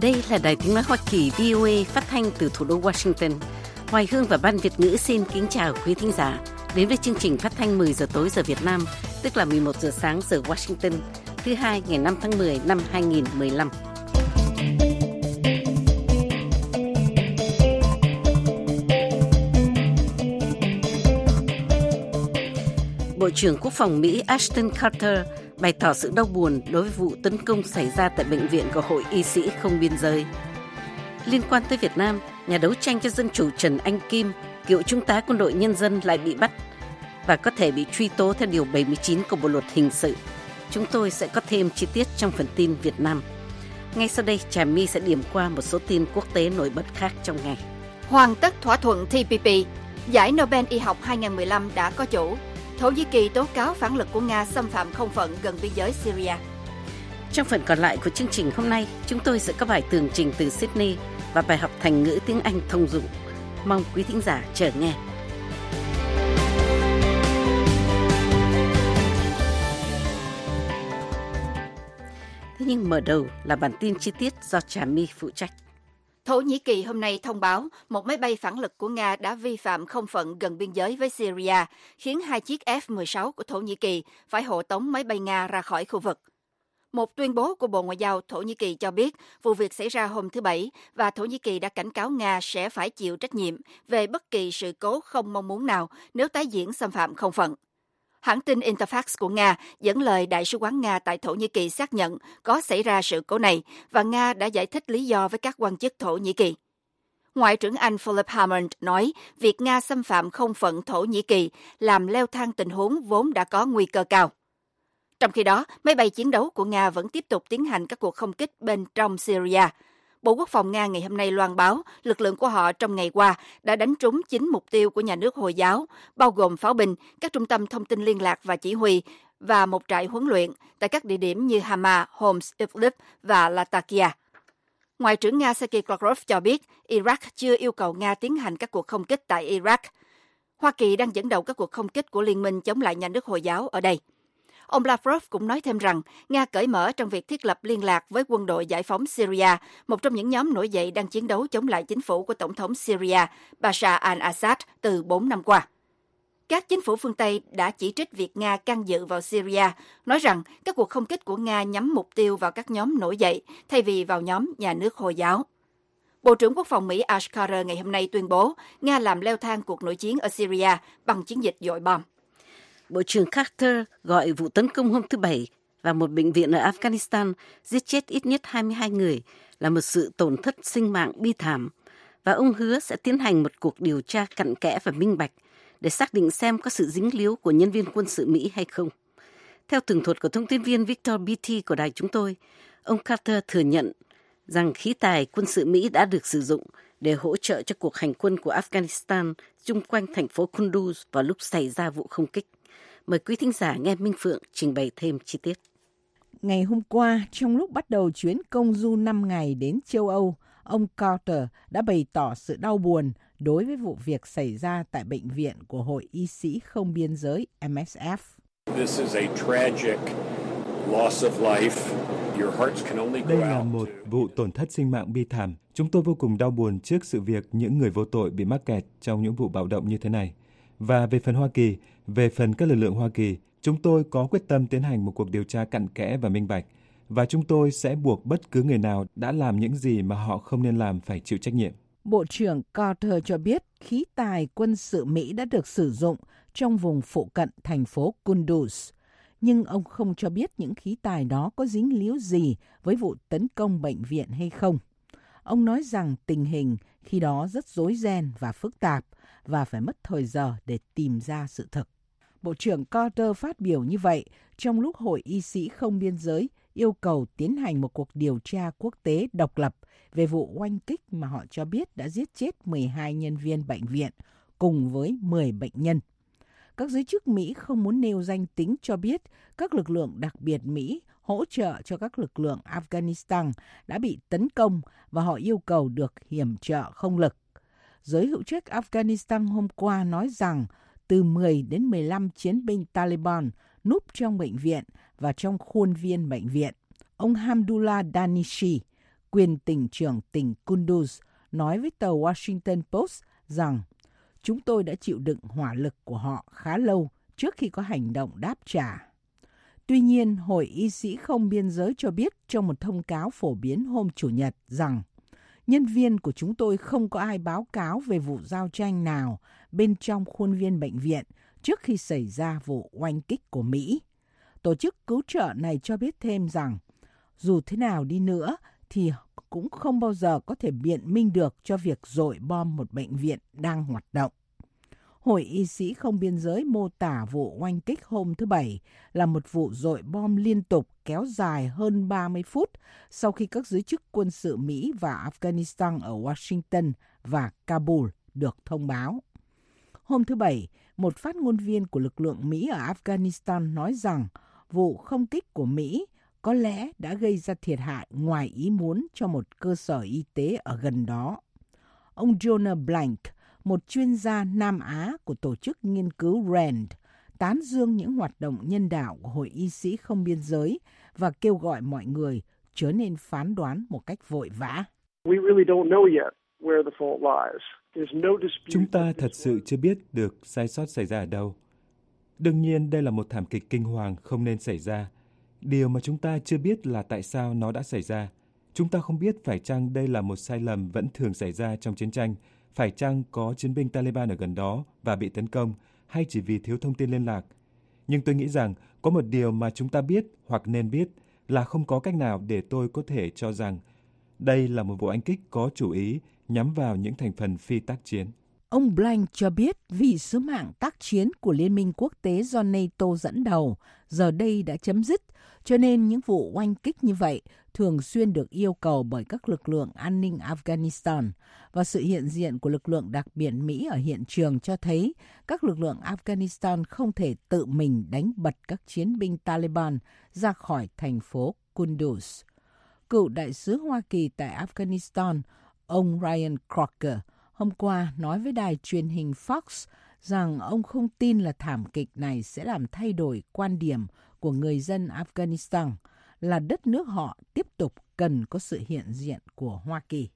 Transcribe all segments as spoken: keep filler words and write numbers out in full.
Đây là Đài Tiếng nói Hoa Kỳ vê o a phát thanh từ thủ đô Washington. Hoài Hương và Ban Việt ngữ xin kính chào quý thính giả đến với chương trình phát thanh mười giờ tối giờ Việt Nam, tức là mười một giờ sáng giờ Washington, thứ hai ngày năm tháng mười năm hai nghìn mười lăm. Bộ trưởng Quốc phòng Mỹ Ashton Carter bày tỏ sự đau buồn đối với vụ tấn công xảy ra tại bệnh viện của Hội Y sĩ Không Biên Giới. Liên quan tới Việt Nam, nhà đấu tranh cho dân chủ Trần Anh Kim, cựu trung tá quân đội nhân dân lại bị bắt và có thể bị truy tố theo điều bảy mươi chín của Bộ luật hình sự. Chúng tôi sẽ có thêm chi tiết trong phần tin Việt Nam. Ngay sau đây, Trà My sẽ điểm qua một số tin quốc tế nổi bật khác trong ngày. Hoàn tất thỏa thuận T P P, giải Nobel y học hai không một lăm đã có chủ. Thổ Nhĩ Kỳ tố cáo phản lực của Nga xâm phạm không phận gần biên giới Syria. Trong phần còn lại của chương trình hôm nay, chúng tôi sẽ có bài tường trình từ Sydney và bài học thành ngữ tiếng Anh thông dụng. Mong quý thính giả chờ nghe. Thế nhưng mở đầu là bản tin chi tiết do Trà My phụ trách. Thổ Nhĩ Kỳ hôm nay thông báo một máy bay phản lực của Nga đã vi phạm không phận gần biên giới với Syria, khiến hai chiếc F mười sáu của Thổ Nhĩ Kỳ phải hộ tống máy bay Nga ra khỏi khu vực. Một tuyên bố của Bộ Ngoại giao Thổ Nhĩ Kỳ cho biết vụ việc xảy ra hôm thứ Bảy và Thổ Nhĩ Kỳ đã cảnh cáo Nga sẽ phải chịu trách nhiệm về bất kỳ sự cố không mong muốn nào nếu tái diễn xâm phạm không phận. Hãng tin Interfax của Nga dẫn lời Đại sứ quán Nga tại Thổ Nhĩ Kỳ xác nhận có xảy ra sự cố này và Nga đã giải thích lý do với các quan chức Thổ Nhĩ Kỳ. Ngoại trưởng Anh Philip Hammond nói việc Nga xâm phạm không phận Thổ Nhĩ Kỳ làm leo thang tình huống vốn đã có nguy cơ cao. Trong khi đó, máy bay chiến đấu của Nga vẫn tiếp tục tiến hành các cuộc không kích bên trong Syria. Bộ Quốc phòng Nga ngày hôm nay loan báo lực lượng của họ trong ngày qua đã đánh trúng chín mục tiêu của nhà nước Hồi giáo, bao gồm pháo binh, các trung tâm thông tin liên lạc và chỉ huy và một trại huấn luyện tại các địa điểm như Hama, Homs, Idlib và Latakia. Ngoại trưởng Nga Sergei Lavrov cho biết Iraq chưa yêu cầu Nga tiến hành các cuộc không kích tại Iraq. Hoa Kỳ đang dẫn đầu các cuộc không kích của liên minh chống lại nhà nước Hồi giáo ở đây. Ông Lavrov cũng nói thêm rằng Nga cởi mở trong việc thiết lập liên lạc với quân đội giải phóng Syria, một trong những nhóm nổi dậy đang chiến đấu chống lại chính phủ của Tổng thống Syria Bashar al-Assad từ bốn năm qua. Các chính phủ phương Tây đã chỉ trích việc Nga can dự vào Syria, nói rằng các cuộc không kích của Nga nhắm mục tiêu vào các nhóm nổi dậy thay vì vào nhóm nhà nước Hồi giáo. Bộ trưởng Quốc phòng Mỹ Ash Carter ngày hôm nay tuyên bố Nga làm leo thang cuộc nội chiến ở Syria bằng chiến dịch dội bom. Bộ trưởng Carter gọi vụ tấn công hôm thứ Bảy vào một bệnh viện ở Afghanistan giết chết ít nhất hai mươi hai người là một sự tổn thất sinh mạng bi thảm, và ông hứa sẽ tiến hành một cuộc điều tra cặn kẽ và minh bạch để xác định xem có sự dính líu của nhân viên quân sự Mỹ hay không. Theo tường thuật của thông tin viên Victor Beattie của đài chúng tôi, ông Carter thừa nhận rằng khí tài quân sự Mỹ đã được sử dụng để hỗ trợ cho cuộc hành quân của Afghanistan chung quanh thành phố Kunduz vào lúc xảy ra vụ không kích. Mời quý thính giả nghe Minh Phượng trình bày thêm chi tiết. Ngày hôm qua, trong lúc bắt đầu chuyến công du năm ngày đến châu Âu, ông Carter đã bày tỏ sự đau buồn đối với vụ việc xảy ra tại bệnh viện của Hội Y sĩ Không Biên giới M S F. This is a tragic loss of life. Đây là một vụ tổn thất sinh mạng bi thảm. Chúng tôi vô cùng đau buồn trước sự việc những người vô tội bị mắc kẹt trong những vụ bạo động như thế này. Và về phần Hoa Kỳ, về phần các lực lượng Hoa Kỳ, chúng tôi có quyết tâm tiến hành một cuộc điều tra cặn kẽ và minh bạch. Và chúng tôi sẽ buộc bất cứ người nào đã làm những gì mà họ không nên làm phải chịu trách nhiệm. Bộ trưởng Carter cho biết khí tài quân sự Mỹ đã được sử dụng trong vùng phụ cận thành phố Kunduz. Nhưng ông không cho biết những khí tài đó có dính líu gì với vụ tấn công bệnh viện hay không. Ông nói rằng tình hình khi đó rất rối ren và phức tạp và phải mất thời giờ để tìm ra sự thật. Bộ trưởng Carter phát biểu như vậy trong lúc Hội Y sĩ Không Biên giới yêu cầu tiến hành một cuộc điều tra quốc tế độc lập về vụ oanh kích mà họ cho biết đã giết chết mười hai nhân viên bệnh viện cùng với mười bệnh nhân. Các giới chức Mỹ không muốn nêu danh tính cho biết các lực lượng đặc biệt Mỹ hỗ trợ cho các lực lượng Afghanistan đã bị tấn công và họ yêu cầu được yểm trợ không lực. Giới hữu trách Afghanistan hôm qua nói rằng từ mười đến mười lăm chiến binh Taliban núp trong bệnh viện và trong khuôn viên bệnh viện. Ông Hamdullah Danishi, quyền tỉnh trưởng tỉnh Kunduz, nói với tờ Washington Post rằng chúng tôi đã chịu đựng hỏa lực của họ khá lâu trước khi có hành động đáp trả. Tuy nhiên, Hội Y sĩ không biên giới cho biết trong một thông cáo phổ biến hôm Chủ nhật rằng nhân viên của chúng tôi không có ai báo cáo về vụ giao tranh nào bên trong khuôn viên bệnh viện trước khi xảy ra vụ oanh kích của Mỹ. Tổ chức cứu trợ này cho biết thêm rằng dù thế nào đi nữa thì cũng không bao giờ có thể biện minh được cho việc dội bom một bệnh viện đang hoạt động. Hội Y sĩ không biên giới mô tả vụ oanh kích hôm thứ Bảy là một vụ dội bom liên tục kéo dài hơn ba mươi phút sau khi các giới chức quân sự Mỹ và Afghanistan ở Washington và Kabul được thông báo. Hôm thứ Bảy, một phát ngôn viên của lực lượng Mỹ ở Afghanistan nói rằng vụ không kích của Mỹ có lẽ đã gây ra thiệt hại ngoài ý muốn cho một cơ sở y tế ở gần đó. Ông Jonah Blank, một chuyên gia Nam Á của tổ chức nghiên cứu RAND, tán dương những hoạt động nhân đạo của Hội Y sĩ không biên giới và kêu gọi mọi người chớ nên phán đoán một cách vội vã. Chúng ta thật sự chưa biết được sai sót xảy ra ở đâu. Đương nhiên đây là một thảm kịch kinh hoàng không nên xảy ra. Điều mà chúng ta chưa biết là tại sao nó đã xảy ra. Chúng ta không biết phải chăng đây là một sai lầm vẫn thường xảy ra trong chiến tranh, phải chăng có chiến binh Taliban ở gần đó và bị tấn công, hay chỉ vì thiếu thông tin liên lạc. Nhưng tôi nghĩ rằng có một điều mà chúng ta biết hoặc nên biết là không có cách nào để tôi có thể cho rằng đây là một vụ oanh kích có chủ ý nhắm vào những thành phần phi tác chiến. Ông Blank cho biết vì sứ mạng tác chiến của Liên minh quốc tế do NATO dẫn đầu giờ đây đã chấm dứt, cho nên những vụ oanh kích như vậy thường xuyên được yêu cầu bởi các lực lượng an ninh Afghanistan, và sự hiện diện của lực lượng đặc biệt Mỹ ở hiện trường cho thấy các lực lượng Afghanistan không thể tự mình đánh bật các chiến binh Taliban ra khỏi thành phố Kunduz. Cựu đại sứ Hoa Kỳ tại Afghanistan, ông Ryan Crocker, hôm qua nói với đài truyền hình Fox rằng ông không tin là thảm kịch này sẽ làm thay đổi quan điểm của người dân Afghanistan là đất nước họ tiếp tục cần có sự hiện diện của Hoa Kỳ.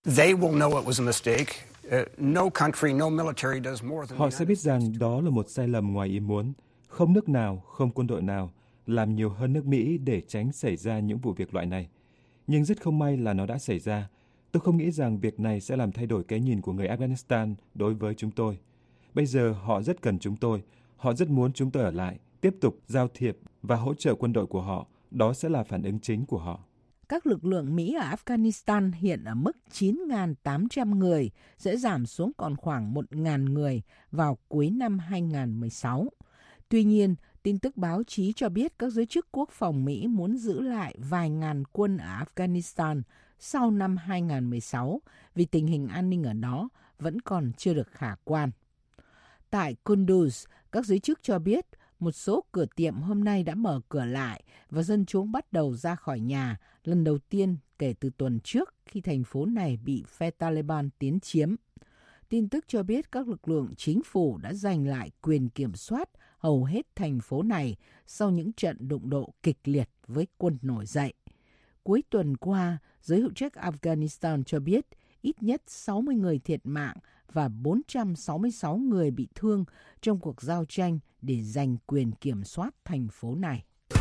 Họ sẽ biết rằng đó là một sai lầm ngoài ý muốn. Không nước nào, không quân đội nào làm nhiều hơn nước Mỹ để tránh xảy ra những vụ việc loại này. Nhưng rất không may là nó đã xảy ra. Tôi không nghĩ rằng việc này sẽ làm thay đổi cái nhìn của người Afghanistan đối với chúng tôi. Bây giờ họ rất cần chúng tôi. Họ rất muốn chúng tôi ở lại, tiếp tục giao thiệp và hỗ trợ quân đội của họ. Đó sẽ là phản ứng chính của họ. Các lực lượng Mỹ ở Afghanistan hiện ở mức chín nghìn tám trăm người, sẽ giảm xuống còn khoảng một nghìn người vào cuối năm hai nghìn không trăm mười sáu. Tuy nhiên, tin tức báo chí cho biết các giới chức quốc phòng Mỹ muốn giữ lại vài ngàn quân ở Afghanistan sau năm hai nghìn không trăm mười sáu vì tình hình an ninh ở đó vẫn còn chưa được khả quan. Tại Kunduz, các giới chức cho biết một số cửa tiệm hôm nay đã mở cửa lại và dân chúng bắt đầu ra khỏi nhà lần đầu tiên kể từ tuần trước khi thành phố này bị phe Taliban tiến chiếm. Tin tức cho biết các lực lượng chính phủ đã giành lại quyền kiểm soát hầu hết thành phố này sau những trận đụng độ kịch liệt với quân nổi dậy. Cuối tuần qua, giới hữu trách Afghanistan cho biết ít nhất sáu mươi người thiệt mạng và bốn trăm sáu mươi sáu người bị thương trong cuộc giao tranh để giành quyền kiểm soát thành phố này.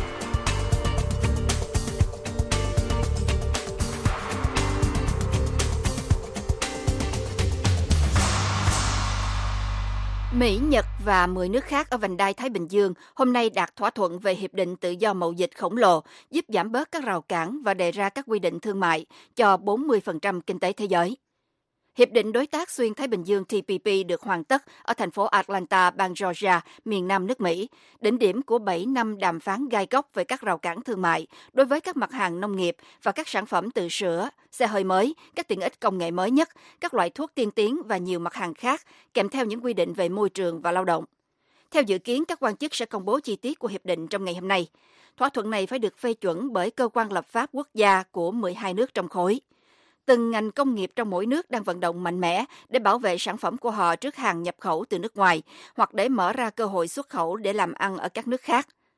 Mỹ, Nhật và mười nước khác ở vành đai Thái Bình Dương hôm nay đạt thỏa thuận về hiệp định tự do mậu dịch khổng lồ, giúp giảm bớt các rào cản và đề ra các quy định thương mại cho bốn mươi phần trăm kinh tế thế giới. Hiệp định Đối tác Xuyên Thái Bình Dương T P P được hoàn tất ở thành phố Atlanta, bang Georgia, miền Nam nước Mỹ, đỉnh điểm của bảy năm đàm phán gai góc về các rào cản thương mại đối với các mặt hàng nông nghiệp và các sản phẩm từ sữa, xe hơi mới, các tiện ích công nghệ mới nhất, các loại thuốc tiên tiến và nhiều mặt hàng khác, kèm theo những quy định về môi trường và lao động. Theo dự kiến, các quan chức sẽ công bố chi tiết của hiệp định trong ngày hôm nay. Thỏa thuận này phải được phê chuẩn bởi cơ quan lập pháp quốc gia của mười hai nước trong khối. Từng ngành công nghiệp trong mỗi nước đang vận động mạnh mẽ để bảo vệ sản phẩm của họ trước hàng nhập khẩu từ nước ngoài hoặc để mở ra cơ hội xuất khẩu để làm ăn ở các nước khác.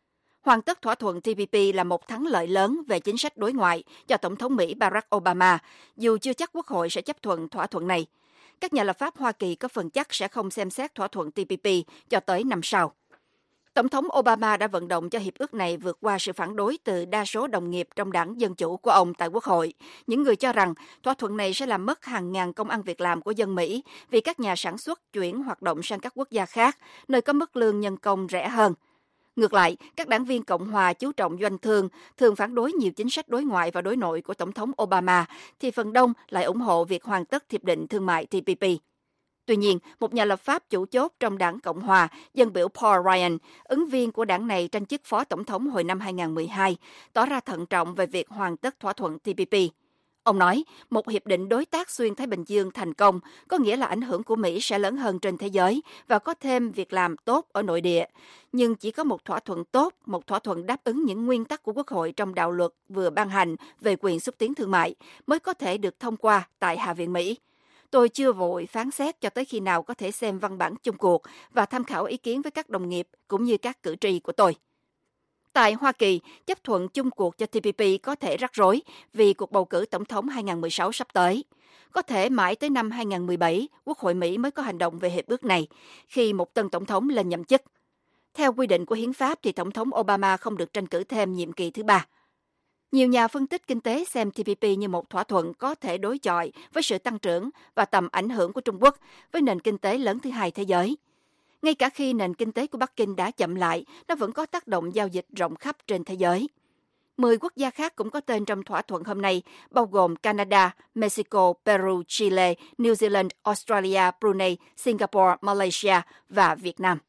Hoàn tất thỏa thuận T P P là một thắng lợi lớn về chính sách đối ngoại cho Tổng thống Mỹ Barack Obama, dù chưa chắc Quốc hội sẽ chấp thuận thỏa thuận này. Các nhà lập pháp Hoa Kỳ có phần chắc sẽ không xem xét thỏa thuận T P P cho tới năm sau. Tổng thống Obama đã vận động cho hiệp ước này vượt qua sự phản đối từ đa số đồng nghiệp trong đảng Dân Chủ của ông tại Quốc hội. Những người cho rằng thỏa thuận này sẽ làm mất hàng ngàn công ăn việc làm của dân Mỹ vì các nhà sản xuất chuyển hoạt động sang các quốc gia khác, nơi có mức lương nhân công rẻ hơn. Ngược lại, các đảng viên Cộng hòa chú trọng doanh thương, thường phản đối nhiều chính sách đối ngoại và đối nội của Tổng thống Obama, thì phần đông lại ủng hộ việc hoàn tất Hiệp định Thương mại T P P. Tuy nhiên, một nhà lập pháp chủ chốt trong đảng Cộng hòa, dân biểu Paul Ryan, ứng viên của đảng này tranh chức phó tổng thống hồi năm hai không một hai, tỏ ra thận trọng về việc hoàn tất thỏa thuận T P P. Ông nói, một hiệp định đối tác xuyên Thái Bình Dương thành công có nghĩa là ảnh hưởng của Mỹ sẽ lớn hơn trên thế giới và có thêm việc làm tốt ở nội địa. Nhưng chỉ có một thỏa thuận tốt, một thỏa thuận đáp ứng những nguyên tắc của Quốc hội trong đạo luật vừa ban hành về quyền xúc tiến thương mại mới có thể được thông qua tại Hạ viện Mỹ. Tôi chưa vội phán xét cho tới khi nào có thể xem văn bản chung cuộc và tham khảo ý kiến với các đồng nghiệp cũng như các cử tri của tôi. Tại Hoa Kỳ, chấp thuận chung cuộc cho T P P có thể rắc rối vì cuộc bầu cử tổng thống hai không một sáu sắp tới. Có thể mãi tới năm hai không một bảy, Quốc hội Mỹ mới có hành động về hiệp ước này khi một tân tổng thống lên nhậm chức. Theo quy định của hiến pháp thì Tổng thống Obama không được tranh cử thêm nhiệm kỳ thứ ba. Nhiều nhà phân tích kinh tế xem T P P như một thỏa thuận có thể đối chọi với sự tăng trưởng và tầm ảnh hưởng của Trung Quốc với nền kinh tế lớn thứ hai thế giới. Ngay cả khi nền kinh tế của Bắc Kinh đã chậm lại, nó vẫn có tác động giao dịch rộng khắp trên thế giới. Mười quốc gia khác cũng có tên trong thỏa thuận hôm nay, bao gồm Canada, Mexico, Peru, Chile, New Zealand, Australia, Brunei, Singapore, Malaysia và Việt Nam.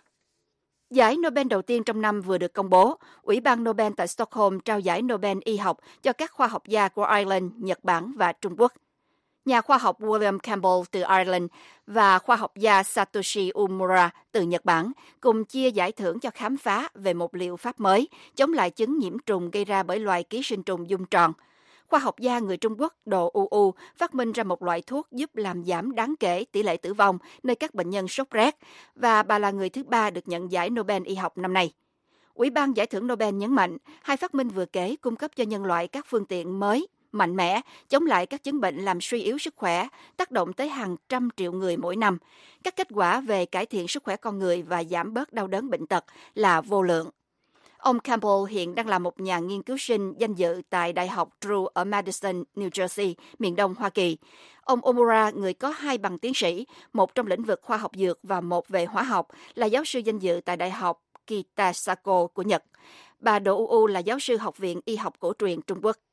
Giải Nobel đầu tiên trong năm vừa được công bố. Ủy ban Nobel tại Stockholm trao giải Nobel y học cho các khoa học gia của Ireland, Nhật Bản và Trung Quốc. Nhà khoa học William Campbell từ Ireland và khoa học gia Satoshi Omura từ Nhật Bản cùng chia giải thưởng cho khám phá về một liệu pháp mới chống lại chứng nhiễm trùng gây ra bởi loài ký sinh trùng dung tròn. Khoa học gia người Trung Quốc Đồ U U phát minh ra một loại thuốc giúp làm giảm đáng kể tỷ lệ tử vong nơi các bệnh nhân sốt rét, và bà là người thứ ba được nhận giải Nobel y học năm nay. Ủy ban giải thưởng Nobel nhấn mạnh, hai phát minh vừa kể cung cấp cho nhân loại các phương tiện mới, mạnh mẽ, chống lại các chứng bệnh làm suy yếu sức khỏe, tác động tới hàng trăm triệu người mỗi năm. Các kết quả về cải thiện sức khỏe con người và giảm bớt đau đớn bệnh tật là vô lượng. Ông Campbell hiện đang là một nhà nghiên cứu sinh danh dự tại Đại học Drew ở Madison, New Jersey, miền đông Hoa Kỳ. Ông Omura, người có hai bằng tiến sĩ, một trong lĩnh vực khoa học dược và một về hóa học, là giáo sư danh dự tại Đại học Kitasako của Nhật. Bà Đồ U U là giáo sư Học viện Y học cổ truyền Trung Quốc.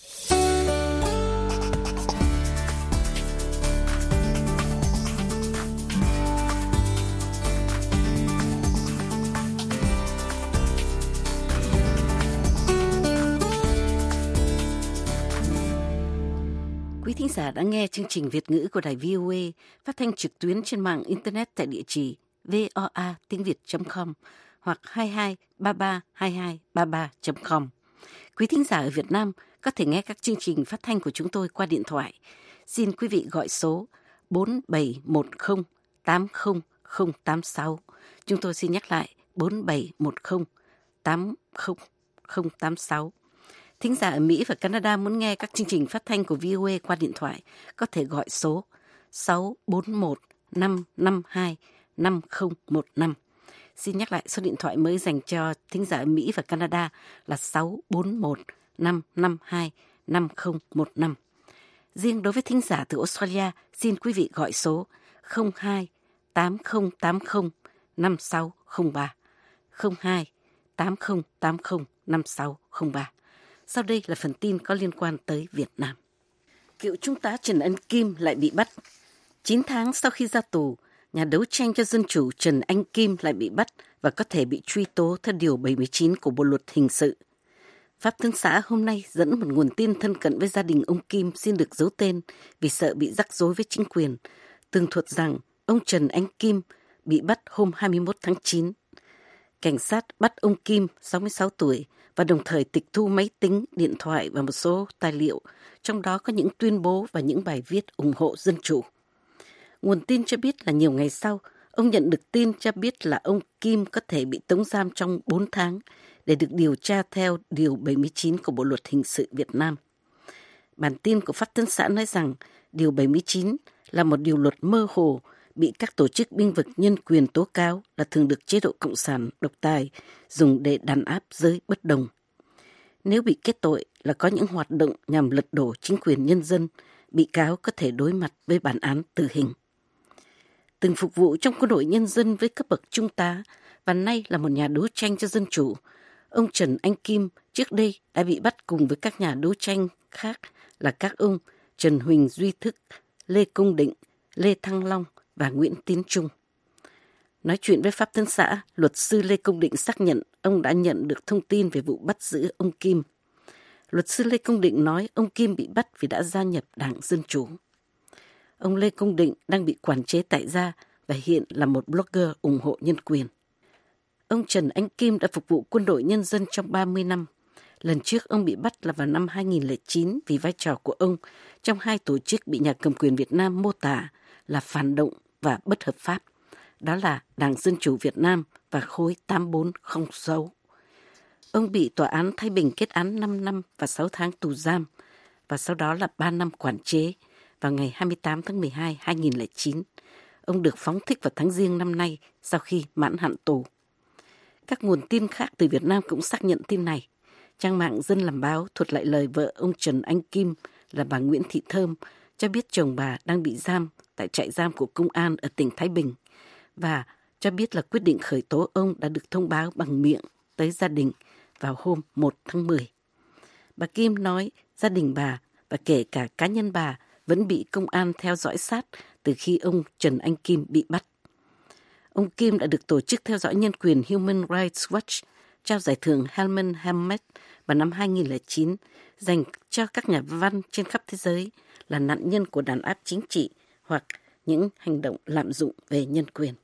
Quý thính giả đã nghe chương trình Việt ngữ của Đài vê o a phát thanh trực tuyến trên mạng Internet tại địa chỉ voa tiếng việt chấm com hoặc hai hai ba ba hai hai ba ba chấm com. Quý thính giả ở Việt Nam có thể nghe các chương trình phát thanh của chúng tôi qua điện thoại. Xin quý vị gọi số bốn bảy một không tám không không tám sáu. Chúng tôi xin nhắc lại bốn bảy một không tám không không tám sáu. Thính giả ở Mỹ và Canada muốn nghe các chương trình phát thanh của vê o a qua điện thoại có thể gọi số sáu bốn một năm năm hai năm không một năm. Xin nhắc lại số điện thoại mới dành cho thính giả ở Mỹ và Canada là sáu bốn một năm năm hai năm không một năm. Riêng đối với thính giả từ Australia, xin quý vị gọi số không hai tám không tám không năm sáu không ba, không hai tám không tám không năm sáu không ba. Sau đây là phần tin có liên quan tới Việt Nam. Cựu Trung tá Trần Anh Kim lại bị bắt. chín tháng sau khi ra tù, nhà đấu tranh cho dân chủ Trần Anh Kim lại bị bắt và có thể bị truy tố theo Điều bảy mươi chín của Bộ Luật Hình sự. Pháp Thương xã hôm nay dẫn một nguồn tin thân cận với gia đình ông Kim xin được giấu tên vì sợ bị rắc rối với chính quyền, tường thuật rằng ông Trần Anh Kim bị bắt hôm hai mươi mốt tháng chín. Cảnh sát bắt ông Kim, sáu mươi sáu tuổi, và đồng thời tịch thu máy tính, điện thoại và một số tài liệu, trong đó có những tuyên bố và những bài viết ủng hộ dân chủ. Nguồn tin cho biết là nhiều ngày sau, ông nhận được tin cho biết là ông Kim có thể bị tống giam trong bốn tháng để được điều tra theo Điều bảy mươi chín của Bộ Luật Hình sự Việt Nam. Bản tin của Pháp Tân xã nói rằng Điều bảy mươi chín là một điều luật mơ hồ bị các tổ chức bênh vực nhân quyền tố cáo là thường được chế độ Cộng sản độc tài dùng để đàn áp giới bất đồng. Nếu bị kết tội là có những hoạt động nhằm lật đổ chính quyền nhân dân, bị cáo có thể đối mặt với bản án tử hình. Từng phục vụ trong quân đội nhân dân với cấp bậc trung tá và nay là một nhà đấu tranh cho dân chủ, ông Trần Anh Kim trước đây đã bị bắt cùng với các nhà đấu tranh khác là các ông Trần Huỳnh Duy Thức, Lê Công Định, Lê Thăng Long và Nguyễn Tiến Trung. Nói chuyện với Pháp Tân xã, luật sư Lê Công Định xác nhận ông đã nhận được thông tin về vụ bắt giữ ông Kim. Luật sư Lê Công Định nói ông Kim bị bắt vì đã gia nhập Đảng Dân Chủ. Ông Lê Công Định đang bị quản chế tại gia và hiện là một blogger ủng hộ nhân quyền. Ông Trần Anh Kim đã phục vụ quân đội nhân dân trong ba mươi năm. Lần trước ông bị bắt là vào năm hai nghìn không trăm lẻ chín vì vai trò của ông trong hai tổ chức bị nhà cầm quyền Việt Nam mô tả là phản động và bất hợp pháp. Đó là Đảng Dân Chủ Việt Nam và khối tám bốn không sáu. Ông bị tòa án Thái Bình kết án năm năm và sáu tháng tù giam và sau đó là ba năm quản chế vào ngày hai mươi tám tháng mười hai năm hai nghìn không trăm lẻ chín. Ông được phóng thích vào tháng Giêng năm nay sau khi mãn hạn tù. Các nguồn tin khác từ Việt Nam cũng xác nhận tin này. Trang mạng Dân làm báo thuật lại lời vợ ông Trần Anh Kim là bà Nguyễn Thị Thơm cho biết chồng bà đang bị giam tại trại giam của công an ở tỉnh Thái Bình và cho biết là quyết định khởi tố ông đã được thông báo bằng miệng tới gia đình vào hôm một tháng mười. Bà Kim nói gia đình bà và kể cả cá nhân bà vẫn bị công an theo dõi sát từ khi ông Trần Anh Kim bị bắt. Ông Kim đã được Tổ chức Theo dõi Nhân quyền Human Rights Watch trao giải thưởng Helman Hammed vào năm hai nghìn không trăm lẻ chín dành cho các nhà văn trên khắp thế giới là nạn nhân của đàn áp chính trị hoặc những hành động lạm dụng về nhân quyền.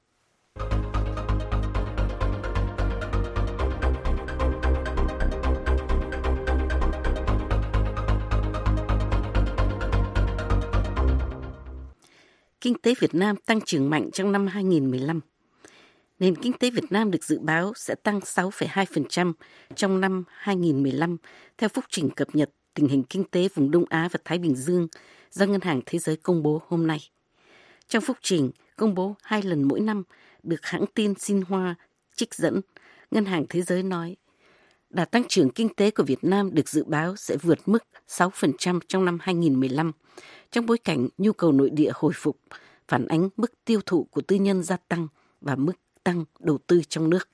Kinh tế Việt Nam tăng trưởng mạnh trong năm hai nghìn không trăm mười lăm. Nền kinh tế Việt Nam được dự báo sẽ tăng sáu phẩy hai phần trăm trong năm hai nghìn không trăm mười lăm theo phúc trình cập nhật tình hình kinh tế vùng Đông Á và Thái Bình Dương do Ngân hàng Thế giới công bố hôm nay. Trong phúc trình công bố hai lần mỗi năm được hãng tin Xinhua trích dẫn, Ngân hàng Thế giới nói đà tăng trưởng kinh tế của Việt Nam được dự báo sẽ vượt mức sáu phần trăm trong năm hai nghìn không trăm mười lăm trong bối cảnh nhu cầu nội địa hồi phục, phản ánh mức tiêu thụ của tư nhân gia tăng và mức tăng đầu tư trong nước.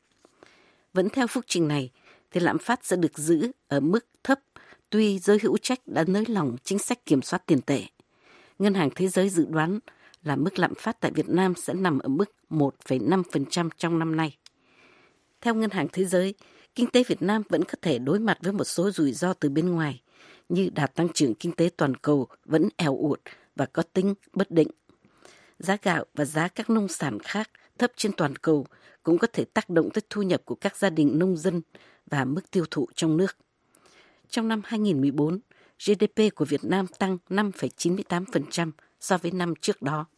Vẫn theo phúc trình này, thì lạm phát sẽ được giữ ở mức thấp tuy giới hữu trách đã nới lỏng chính sách kiểm soát tiền tệ. Ngân hàng Thế giới dự đoán là mức lạm phát tại Việt Nam sẽ nằm ở mức một phẩy năm phần trăm trong năm nay. Theo Ngân hàng Thế giới, kinh tế Việt Nam vẫn có thể đối mặt với một số rủi ro từ bên ngoài, như đà tăng trưởng kinh tế toàn cầu vẫn eo uột và có tính bất định. Giá gạo và giá các nông sản khác thấp trên toàn cầu cũng có thể tác động tới thu nhập của các gia đình nông dân và mức tiêu thụ trong nước. Trong năm hai nghìn không trăm mười bốn, giê đê pê của Việt Nam tăng năm phẩy chín mươi tám phần trăm so với năm trước đó.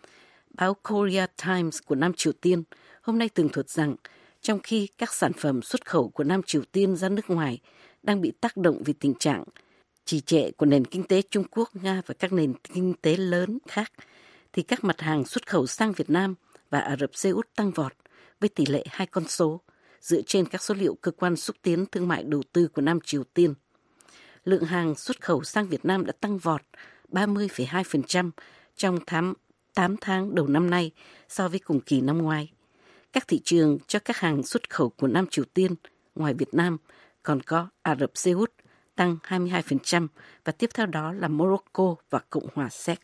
Báo Korea Times của Nam Triều Tiên hôm nay tường thuật rằng trong khi các sản phẩm xuất khẩu của Nam Triều Tiên ra nước ngoài đang bị tác động vì tình trạng trì trệ của nền kinh tế Trung Quốc, Nga và các nền kinh tế lớn khác, thì các mặt hàng xuất khẩu sang Việt Nam và Ả Rập Xê Út tăng vọt với tỷ lệ hai con số, dựa trên các số liệu Cơ quan Xúc tiến Thương mại Đầu tư của Nam Triều Tiên. Lượng hàng xuất khẩu sang Việt Nam đã tăng vọt ba mươi phẩy hai phần trăm trong tháng tám tháng đầu năm nay so với cùng kỳ năm ngoái. Các thị trường cho các hàng xuất khẩu của Nam Triều Tiên ngoài Việt Nam còn có Ả Rập Xê Út tăng hai mươi hai phần trăm và tiếp theo đó là Morocco và Cộng hòa Séc.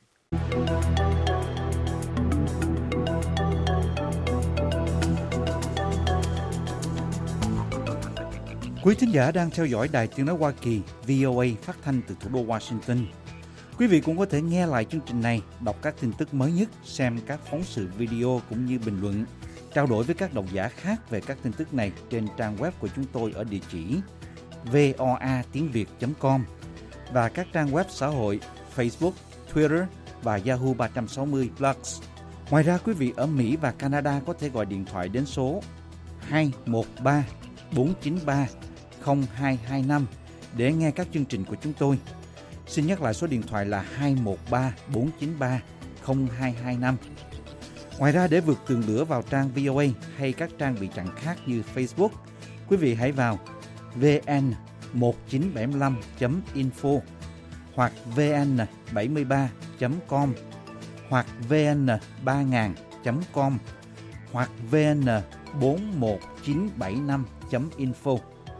Quý thính giả đang theo dõi Đài Tiếng nói Hoa Kỳ vê o a phát thanh từ thủ đô Washington. Quý vị cũng có thể nghe lại chương trình này, đọc các tin tức mới nhất, xem các phóng sự video cũng như bình luận, trao đổi với các độc giả khác về các tin tức này trên trang web của chúng tôi ở địa chỉ voa tiếng việt chấm com và các trang web xã hội Facebook, Twitter và Yahoo ba sáu không Plus. Ngoài ra, quý vị ở Mỹ và Canada có thể gọi điện thoại đến số hai một ba bốn chín ba không hai hai năm để nghe các chương trình của chúng tôi. Xin nhắc lại số điện thoại là hai một ba bốn chín ba không hai hai năm. Ngoài ra, để vượt tường lửa vào trang vê o a hay các trang bị chặn khác như Facebook, quý vị hãy vào vê en một chín bảy năm chấm info hoặc vê en bảy ba chấm com hoặc vê en ba nghìn chấm com hoặc vê en bốn một chín bảy năm chấm info.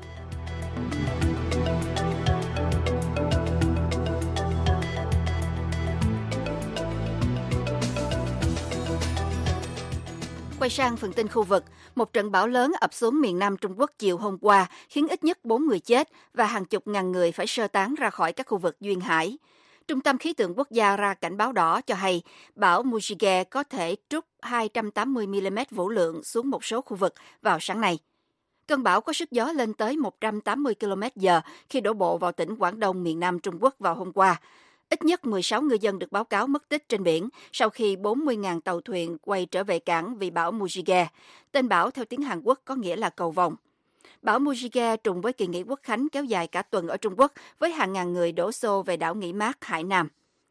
Quay sang phần tin khu vực, một trận bão lớn ập xuống miền Nam Trung Quốc chiều hôm qua khiến ít nhất bốn người chết và hàng chục ngàn người phải sơ tán ra khỏi các khu vực duyên hải. Trung tâm Khí tượng Quốc gia ra cảnh báo đỏ cho hay bão Mujige có thể trút hai trăm tám mươi mi-li-mét vũ lượng xuống một số khu vực vào sáng nay. Cơn bão có sức gió lên tới một trăm tám mươi ki lô mét giờ khi đổ bộ vào tỉnh Quảng Đông miền Nam Trung Quốc vào hôm qua. Ít nhất mười sáu ngư dân được báo cáo mất tích trên biển sau khi bốn mươi nghìn tàu thuyền quay trở về cảng vì bão Mujige. Tên bão theo tiếng Hàn Quốc có nghĩa là cầu vồng. Bão Mujige trùng với kỳ nghỉ Quốc khánh kéo dài cả tuần ở Trung Quốc với hàng ngàn người đổ xô về đảo nghỉ mát Hải Nam.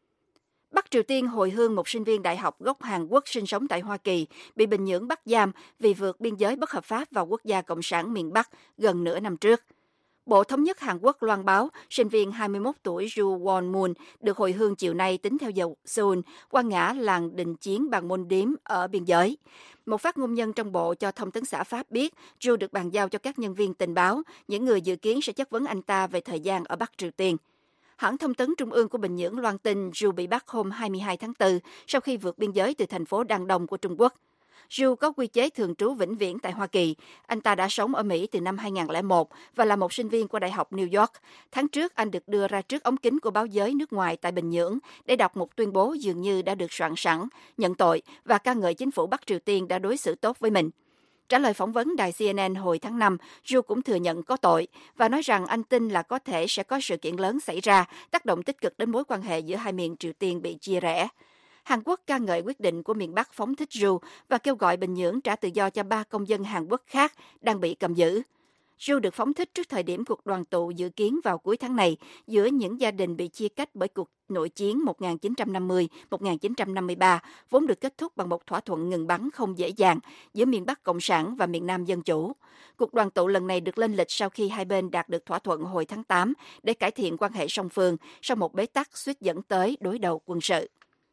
Bắc Triều Tiên hồi hương một sinh viên đại học gốc Hàn Quốc sinh sống tại Hoa Kỳ bị Bình Nhưỡng bắt giam vì vượt biên giới bất hợp pháp vào quốc gia Cộng sản miền Bắc gần nửa năm trước. Bộ Thống nhất Hàn Quốc loan báo sinh viên hai mươi mốt tuổi Ju Won-moon được hồi hương chiều nay tính theo giờ Seoul qua ngã làng đình chiến bằng môn điếm ở biên giới. Một phát ngôn nhân trong bộ cho thông tấn xã Pháp biết Ju được bàn giao cho các nhân viên tình báo, những người dự kiến sẽ chất vấn anh ta về thời gian ở Bắc Triều Tiên. Hãng thông tấn trung ương của Bình Nhưỡng loan tin Ju bị bắt hôm hai mươi hai tháng tư sau khi vượt biên giới từ thành phố Đan Đông của Trung Quốc. Ju có quy chế thường trú vĩnh viễn tại Hoa Kỳ. Anh ta đã sống ở Mỹ từ năm hai không không một và là một sinh viên của Đại học New York. Tháng trước, anh được đưa ra trước ống kính của báo giới nước ngoài tại Bình Nhưỡng để đọc một tuyên bố dường như đã được soạn sẵn, nhận tội và ca ngợi chính phủ Bắc Triều Tiên đã đối xử tốt với mình. Trả lời phỏng vấn đài xê en en hồi tháng năm, Ju cũng thừa nhận có tội và nói rằng anh tin là có thể sẽ có sự kiện lớn xảy ra, tác động tích cực đến mối quan hệ giữa hai miền Triều Tiên bị chia rẽ. Hàn Quốc ca ngợi quyết định của miền Bắc phóng thích Ju và kêu gọi Bình Nhưỡng trả tự do cho ba công dân Hàn Quốc khác đang bị cầm giữ. Ju được phóng thích trước thời điểm cuộc đoàn tụ dự kiến vào cuối tháng này giữa những gia đình bị chia cách bởi cuộc nội chiến một nghìn chín trăm năm mươi đến một nghìn chín trăm năm mươi ba, vốn được kết thúc bằng một thỏa thuận ngừng bắn không dễ dàng giữa miền Bắc Cộng sản và miền Nam Dân Chủ. Cuộc đoàn tụ lần này được lên lịch sau khi hai bên đạt được thỏa thuận hồi tháng tám để cải thiện quan hệ song phương sau một bế tắc suýt dẫn tới đối đầu quân sự.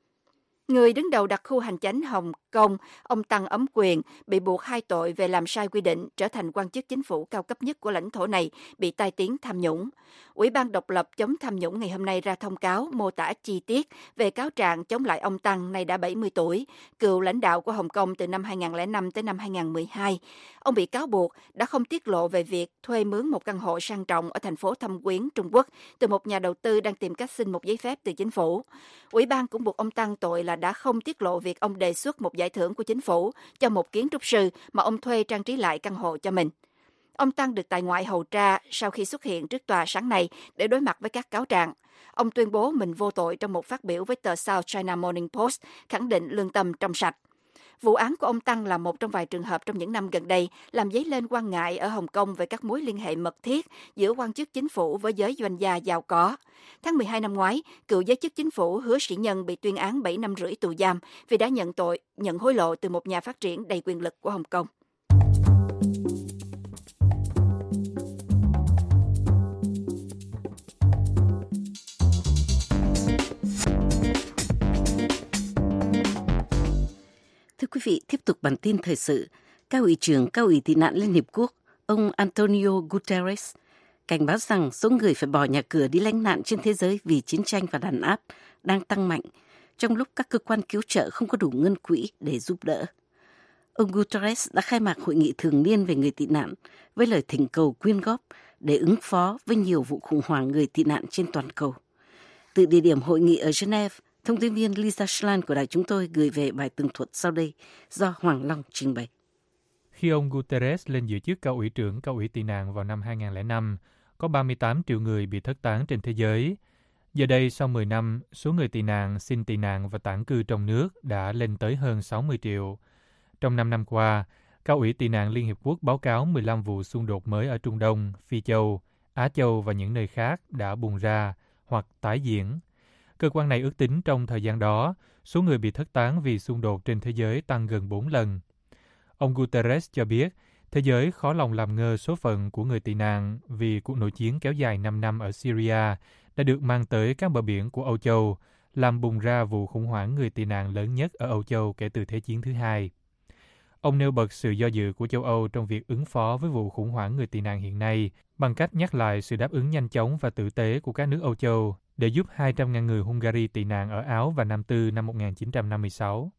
Người đứng đầu đặc khu hành chánh Hồng Kông, ông Tăng Ấm Quyền, bị buộc hai tội về làm sai quy định, trở thành quan chức chính phủ cao cấp nhất của lãnh thổ này, bị tai tiếng tham nhũng. Ủy ban độc lập chống tham nhũng ngày hôm nay ra thông cáo mô tả chi tiết về cáo trạng chống lại ông Tăng, nay đã bảy mươi tuổi, cựu lãnh đạo của Hồng Kông từ năm hai không không năm tới năm hai không một hai. Ông bị cáo buộc đã không tiết lộ về việc thuê mướn một căn hộ sang trọng ở thành phố Thâm Quyến, Trung Quốc, từ một nhà đầu tư đang tìm cách xin một giấy phép từ chính phủ. Ủy ban cũng buộc ông Tăng tội là đã không tiết lộ việc ông đề xuất một giải thưởng của chính phủ cho một kiến trúc sư mà ông thuê trang trí lại căn hộ cho mình. Ông Tăng được tại ngoại hầu tra sau khi xuất hiện trước tòa sáng nay để đối mặt với các cáo trạng. Ông tuyên bố mình vô tội trong một phát biểu với tờ South China Morning Post, khẳng định lương tâm trong sạch. Vụ án của ông Tăng là một trong vài trường hợp trong những năm gần đây làm dấy lên quan ngại ở Hồng Kông về các mối liên hệ mật thiết giữa quan chức chính phủ với giới doanh gia giàu có. Tháng mười hai năm ngoái, cựu giới chức chính phủ Hứa Sĩ Nhân bị tuyên án bảy năm rưỡi tù giam vì đã nhận tội nhận hối lộ từ một nhà phát triển đầy quyền lực của Hồng Kông. Thưa quý vị, tiếp tục bản tin thời sự. Cao ủy trưởng Cao ủy tị nạn Liên Hiệp Quốc, ông Antonio Guterres, cảnh báo rằng số người phải bỏ nhà cửa đi lánh nạn trên thế giới vì chiến tranh và đàn áp đang tăng mạnh, trong lúc các cơ quan cứu trợ không có đủ ngân quỹ để giúp đỡ. Ông Guterres đã khai mạc hội nghị thường niên về người tị nạn với lời thỉnh cầu quyên góp để ứng phó với nhiều vụ khủng hoảng người tị nạn trên toàn cầu. Từ địa điểm hội nghị ở Geneva, thông tin viên Lisa Schlein của đài chúng tôi gửi về bài tường thuật sau đây do Hoàng Long trình bày. Khi ông Guterres lên giữ chức cao ủy trưởng Cao ủy tị nạn vào năm hai không không năm, có ba mươi tám triệu người bị thất tán trên thế giới. Giờ đây, sau mười năm, số người tị nạn, xin tị nạn và tản cư trong nước đã lên tới hơn sáu mươi triệu. Trong năm năm qua, Cao ủy tị nạn Liên Hiệp Quốc báo cáo mười lăm vụ xung đột mới ở Trung Đông, Phi Châu, Á Châu và những nơi khác đã bùng ra hoặc tái diễn. Cơ quan này ước tính trong thời gian đó, số người bị thất tán vì xung đột trên thế giới tăng gần bốn lần. Ông Guterres cho biết, thế giới khó lòng làm ngơ số phận của người tị nạn vì cuộc nội chiến kéo dài năm năm ở Syria đã được mang tới các bờ biển của Âu Châu, làm bùng ra vụ khủng hoảng người tị nạn lớn nhất ở Âu Châu kể từ Thế chiến thứ hai. Ông nêu bật sự do dự của châu Âu trong việc ứng phó với vụ khủng hoảng người tị nạn hiện nay bằng cách nhắc lại sự đáp ứng nhanh chóng và tử tế của các nước Âu Châu để giúp hai trăm nghìn người Hungary tị nạn ở Áo và Nam Tư năm một nghìn chín trăm năm mươi sáu.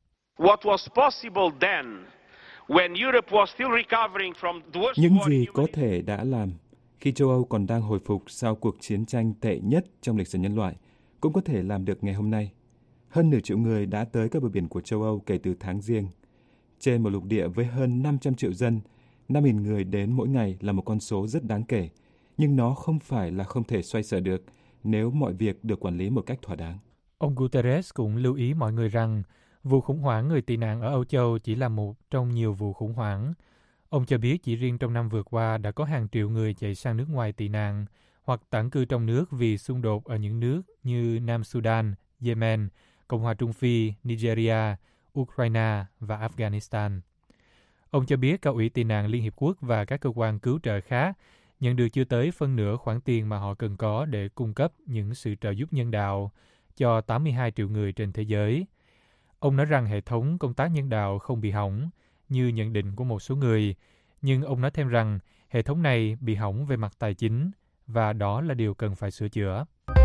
Những gì có thể đã làm khi châu Âu còn đang hồi phục sau cuộc chiến tranh tệ nhất trong lịch sử nhân loại cũng có thể làm được ngày hôm nay. Hơn nửa triệu người đã tới các bờ biển của châu Âu kể từ tháng Giêng. Trên một lục địa với hơn năm trăm triệu dân, năm nghìn người đến mỗi ngày là một con số rất đáng kể, nhưng nó không phải là không thể xoay sở được nếu mọi việc được quản lý một cách thỏa đáng. Ông Guterres cũng lưu ý mọi người rằng vụ khủng hoảng người tị nạn ở Âu Châu chỉ là một trong nhiều vụ khủng hoảng. Ông cho biết chỉ riêng trong năm vừa qua đã có hàng triệu người chạy sang nước ngoài tị nạn hoặc tản cư trong nước vì xung đột ở những nước như Nam Sudan, Yemen, Cộng hòa Trung Phi, Nigeria, Ukraine và Afghanistan. Ông cho biết Cao ủy tị nạn Liên Hiệp Quốc và các cơ quan cứu trợ khác nhận được chưa tới phân nửa khoản tiền mà họ cần có để cung cấp những sự trợ giúp nhân đạo cho tám mươi hai triệu người trên thế giới. Ông nói rằng hệ thống công tác nhân đạo không bị hỏng, như nhận định của một số người, nhưng ông nói thêm rằng hệ thống này bị hỏng về mặt tài chính, và đó là điều cần phải sửa chữa.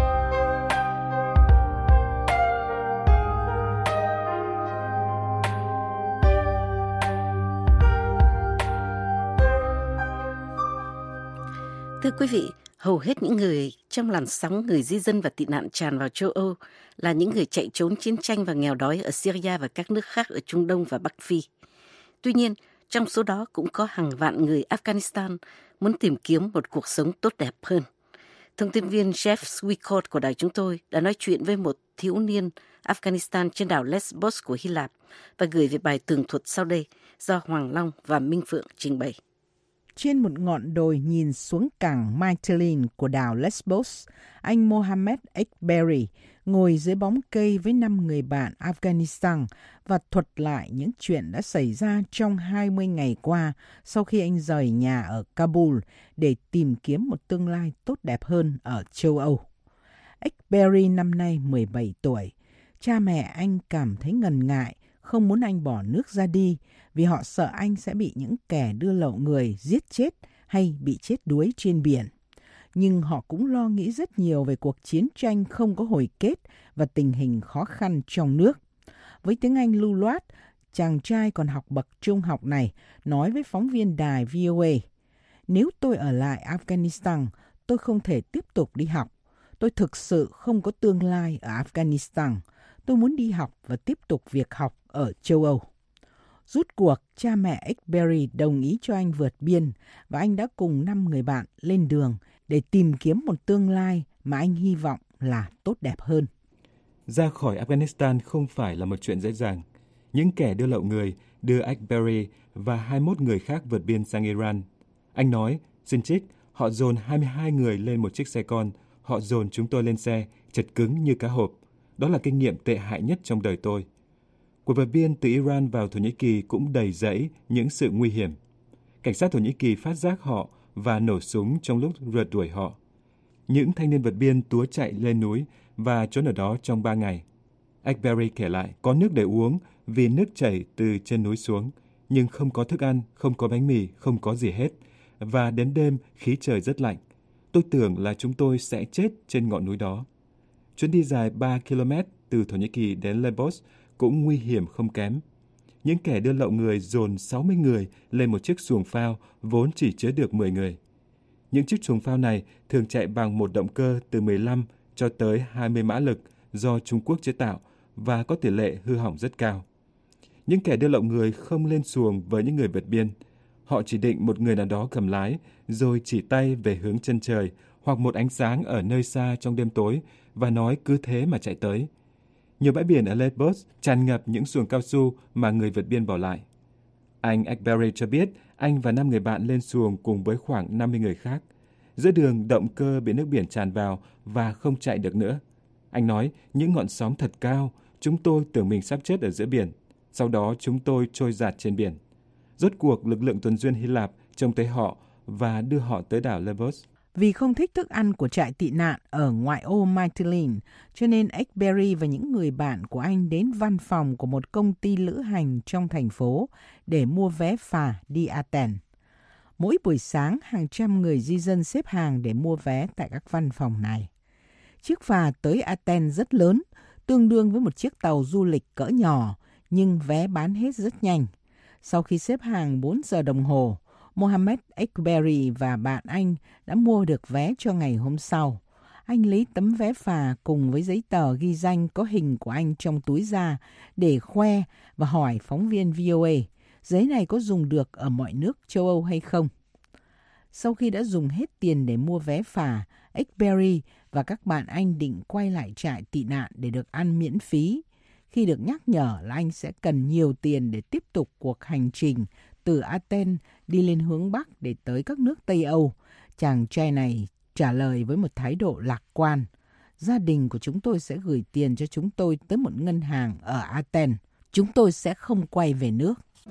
Thưa quý vị, hầu hết những người trong làn sóng người di dân và tị nạn tràn vào châu Âu là những người chạy trốn chiến tranh và nghèo đói ở Syria và các nước khác ở Trung Đông và Bắc Phi. Tuy nhiên, trong số đó cũng có hàng vạn người Afghanistan muốn tìm kiếm một cuộc sống tốt đẹp hơn. Thông tin viên Jeff Swickard của đài chúng tôi đã nói chuyện với một thiếu niên Afghanistan trên đảo Lesbos của Hy Lạp và gửi về bài tường thuật sau đây do Hoàng Long và Minh Phượng trình bày. Trên một ngọn đồi nhìn xuống cảng Mytilene của đảo Lesbos, anh Mohammed Ekberi ngồi dưới bóng cây với năm người bạn Afghanistan và thuật lại những chuyện đã xảy ra trong hai mươi ngày qua sau khi anh rời nhà ở Kabul để tìm kiếm một tương lai tốt đẹp hơn ở châu Âu. Ekberi năm nay mười bảy tuổi. Cha mẹ anh cảm thấy ngần ngại, không muốn anh bỏ nước ra đi vì họ sợ anh sẽ bị những kẻ đưa lậu người giết chết hay bị chết đuối trên biển. Nhưng họ cũng lo nghĩ rất nhiều về cuộc chiến tranh không có hồi kết và tình hình khó khăn trong nước. Với tiếng Anh lưu loát, chàng trai còn học bậc trung học này nói với phóng viên đài vê o a: "Nếu tôi ở lại Afghanistan, tôi không thể tiếp tục đi học. Tôi thực sự không có tương lai ở Afghanistan. Tôi muốn đi học và tiếp tục việc học ở châu Âu." Rút cuộc, cha mẹ Ekberi đồng ý cho anh vượt biên và anh đã cùng năm người bạn lên đường để tìm kiếm một tương lai mà anh hy vọng là tốt đẹp hơn. Ra khỏi Afghanistan không phải là một chuyện dễ dàng. Những kẻ đưa lậu người đưa Ekberi và hai mươi mốt người khác vượt biên sang Iran. Anh nói, xin trích, họ dồn hai mươi hai người lên một chiếc xe con, họ dồn chúng tôi lên xe, chật cứng như cá hộp. Đó là kinh nghiệm tệ hại nhất trong đời tôi. Cuộc vượt biên từ Iran vào Thổ Nhĩ Kỳ cũng đầy rẫy những sự nguy hiểm. Cảnh sát Thổ Nhĩ Kỳ phát giác họ và nổ súng trong lúc rượt đuổi họ. Những thanh niên vượt biên túa chạy lên núi và trốn ở đó trong ba ngày. Ekberi kể lại, có nước để uống vì nước chảy từ trên núi xuống, nhưng không có thức ăn, không có bánh mì, không có gì hết. Và đến đêm, khí trời rất lạnh. Tôi tưởng là chúng tôi sẽ chết trên ngọn núi đó. Chuyến đi dài ba ki lô mét từ Thổ Nhĩ Kỳ đến Lesbos cũng nguy hiểm không kém. Những kẻ đưa lậu người dồn sáu mươi người lên một chiếc xuồng phao vốn chỉ chứa được mười người. Những chiếc xuồng phao này thường chạy bằng một động cơ từ mười lăm cho tới hai mươi mã lực do Trung Quốc chế tạo và có tỷ lệ hư hỏng rất cao. Những kẻ đưa lậu người không lên xuồng với những người vượt biên. Họ chỉ định một người nào đó cầm lái rồi chỉ tay về hướng chân trời hoặc một ánh sáng ở nơi xa trong đêm tối và nói cứ thế mà chạy tới. Nhiều bãi biển ở Lesbos tràn ngập những xuồng cao su mà người vượt biên bỏ lại. Anh Ekberry cho biết anh và năm người bạn lên xuồng cùng với khoảng năm mươi người khác. Giữa đường, động cơ bị nước biển tràn vào và không chạy được nữa. Anh nói, những ngọn sóng thật cao, chúng tôi tưởng mình sắp chết ở giữa biển. Sau đó chúng tôi trôi dạt trên biển. Rốt cuộc, lực lượng tuần duyên Hy Lạp trông thấy họ và đưa họ tới đảo Lesbos. Vì không thích thức ăn của trại tị nạn ở ngoại ô Mytilene, cho nên Ekberry và những người bạn của anh đến văn phòng của một công ty lữ hành trong thành phố để mua vé phà đi Athens. Mỗi buổi sáng, hàng trăm người di dân xếp hàng để mua vé tại các văn phòng này. Chiếc phà tới Athens rất lớn, tương đương với một chiếc tàu du lịch cỡ nhỏ, nhưng vé bán hết rất nhanh. Sau khi xếp hàng bốn giờ đồng hồ, Mohammed Ekberry và bạn anh đã mua được vé cho ngày hôm sau. Anh lấy tấm vé phà cùng với giấy tờ ghi danh có hình của anh trong túi ra để khoe và hỏi phóng viên vê o a, giấy này có dùng được ở mọi nước châu Âu hay không? Sau khi đã dùng hết tiền để mua vé phà, Ekberry và các bạn anh định quay lại trại tị nạn để được ăn miễn phí. Khi được nhắc nhở là anh sẽ cần nhiều tiền để tiếp tục cuộc hành trình từ Athens đi lên hướng Bắc để tới các nước Tây Âu, chàng trai này trả lời với một thái độ lạc quan. Gia đình của chúng tôi sẽ gửi tiền cho chúng tôi tới một ngân hàng ở Athens. Chúng tôi sẽ không quay về nước.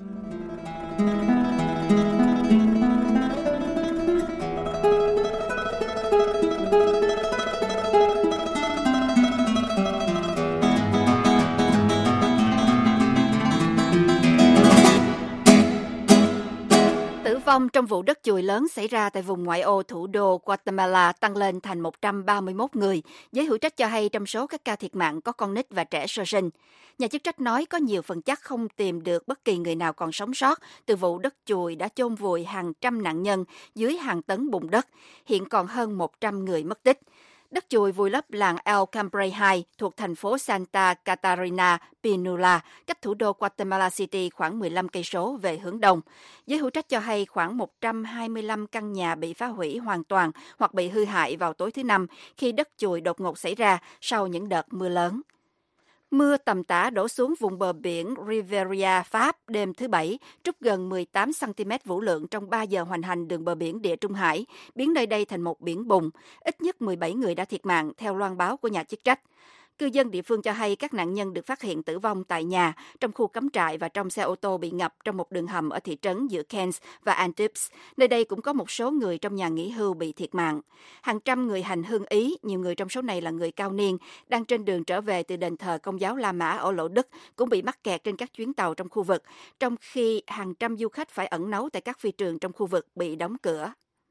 Vong trong vụ đất chùi lớn xảy ra tại vùng ngoại ô thủ đô Guatemala tăng lên thành một trăm ba mươi mốt người. Giới hữu trách cho hay trong số các ca thiệt mạng có con nít và trẻ sơ sinh. Nhà chức trách nói có nhiều phần chắc không tìm được bất kỳ người nào còn sống sót từ vụ đất chùi đã chôn vùi hàng trăm nạn nhân dưới hàng tấn bùn đất. Hiện còn hơn một trăm người mất tích. Đất chùi vùi lấp làng El Cambre hai thuộc thành phố Santa Catarina Pinula, cách thủ đô Guatemala City khoảng mười lăm cây số về hướng đông. Giới hữu trách cho hay khoảng một trăm hai mươi lăm căn nhà bị phá hủy hoàn toàn hoặc bị hư hại vào tối thứ Năm khi đất chùi đột ngột xảy ra sau những đợt mưa lớn. Mưa tầm tã đổ xuống vùng bờ biển Riviera, Pháp đêm thứ Bảy, trút gần mười tám xăng-ti-mét vũ lượng trong ba giờ hoành hành đường bờ biển Địa Trung Hải, biến nơi đây thành một biển bùn. Ít nhất mười bảy người đã thiệt mạng, theo loan báo của nhà chức trách. Cư dân địa phương cho hay các nạn nhân được phát hiện tử vong tại nhà, trong khu cắm trại và trong xe ô tô bị ngập trong một đường hầm ở thị trấn giữa Kens và Antibes. Nơi đây cũng có một số người trong nhà nghỉ hưu bị thiệt mạng. Hàng trăm người hành hương Ý, nhiều người trong số này là người cao niên, đang trên đường trở về từ đền thờ Công giáo La Mã ở Lỗ Đức, cũng bị mắc kẹt trên các chuyến tàu trong khu vực, trong khi hàng trăm du khách phải ẩn náu tại các phi trường trong khu vực bị đóng cửa.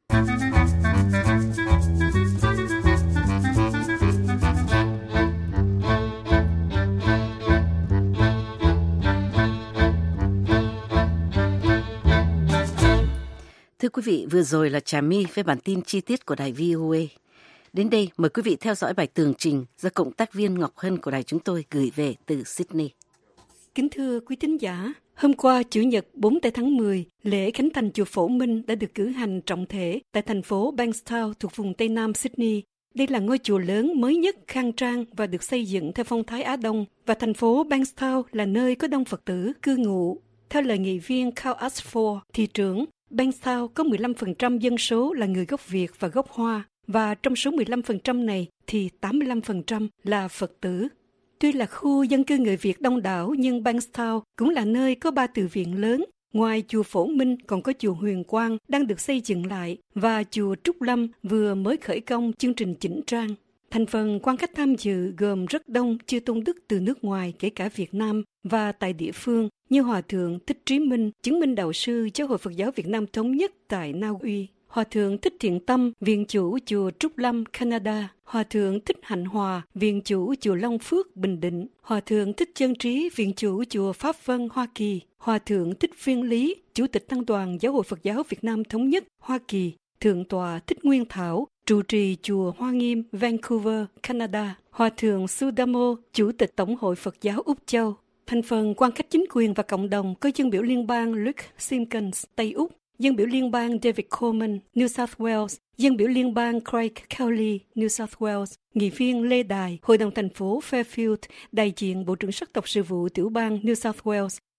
Thưa quý vị, vừa rồi là Trà My với bản tin chi tiết của đài vê o a. Đến đây, mời quý vị theo dõi bài tường trình do cộng tác viên Ngọc Hân của đài chúng tôi gửi về từ Sydney. Kính thưa quý thính giả, hôm qua Chủ nhật bốn tháng mười, lễ khánh thành chùa Phổ Minh đã được cử hành trọng thể tại thành phố Bankstown thuộc vùng Tây Nam Sydney. Đây là ngôi chùa lớn mới nhất, khang trang và được xây dựng theo phong thái Á Đông, và thành phố Bankstown là nơi có đông Phật tử cư ngụ. Theo lời nghị viên Carl Ashford, thị trưởng, Bankstown có mười lăm phần trăm dân số là người gốc Việt và gốc Hoa, và trong số mười lăm phần trăm này thì tám mươi lăm phần trăm là Phật tử. Tuy là khu dân cư người Việt đông đảo, nhưng Bankstown cũng là nơi có ba từ viện lớn. Ngoài chùa Phổ Minh còn có chùa Huyền Quang đang được xây dựng lại, và chùa Trúc Lâm vừa mới khởi công chương trình chỉnh trang. Thành phần quan khách tham dự gồm rất đông chư tôn đức từ nước ngoài, kể cả Việt Nam, và tại địa phương như Hòa Thượng Thích Trí Minh, chứng minh đạo sư Giáo hội Phật giáo Việt Nam Thống nhất tại Na Uy, Hòa Thượng Thích Thiện Tâm, viện chủ chùa Trúc Lâm, Canada, Hòa Thượng Thích Hạnh Hòa, viện chủ chùa Long Phước, Bình Định, Hòa Thượng Thích Chân Trí, viện chủ chùa Pháp Vân, Hoa Kỳ, Hòa Thượng Thích Viên Lý, Chủ tịch Tăng đoàn Giáo hội Phật giáo Việt Nam Thống nhất, Hoa Kỳ, Thượng tọa Thích Nguyên Thảo, trụ trì chùa Hoa Nghiêm, Vancouver, Canada, Hòa Thượng Sudamo, Chủ tịch Tổng hội Phật giáo Úc Châu. Thành phần quan khách chính quyền và cộng đồng có dân biểu liên bang Luke Simpkins, Tây Úc, dân biểu liên bang David Coleman, New South Wales, dân biểu liên bang Craig Cowley, New South Wales, nghị viên Lê Đài, Hội đồng thành phố Fairfield, đại diện Bộ trưởng sắc tộc sự vụ tiểu bang New South Wales,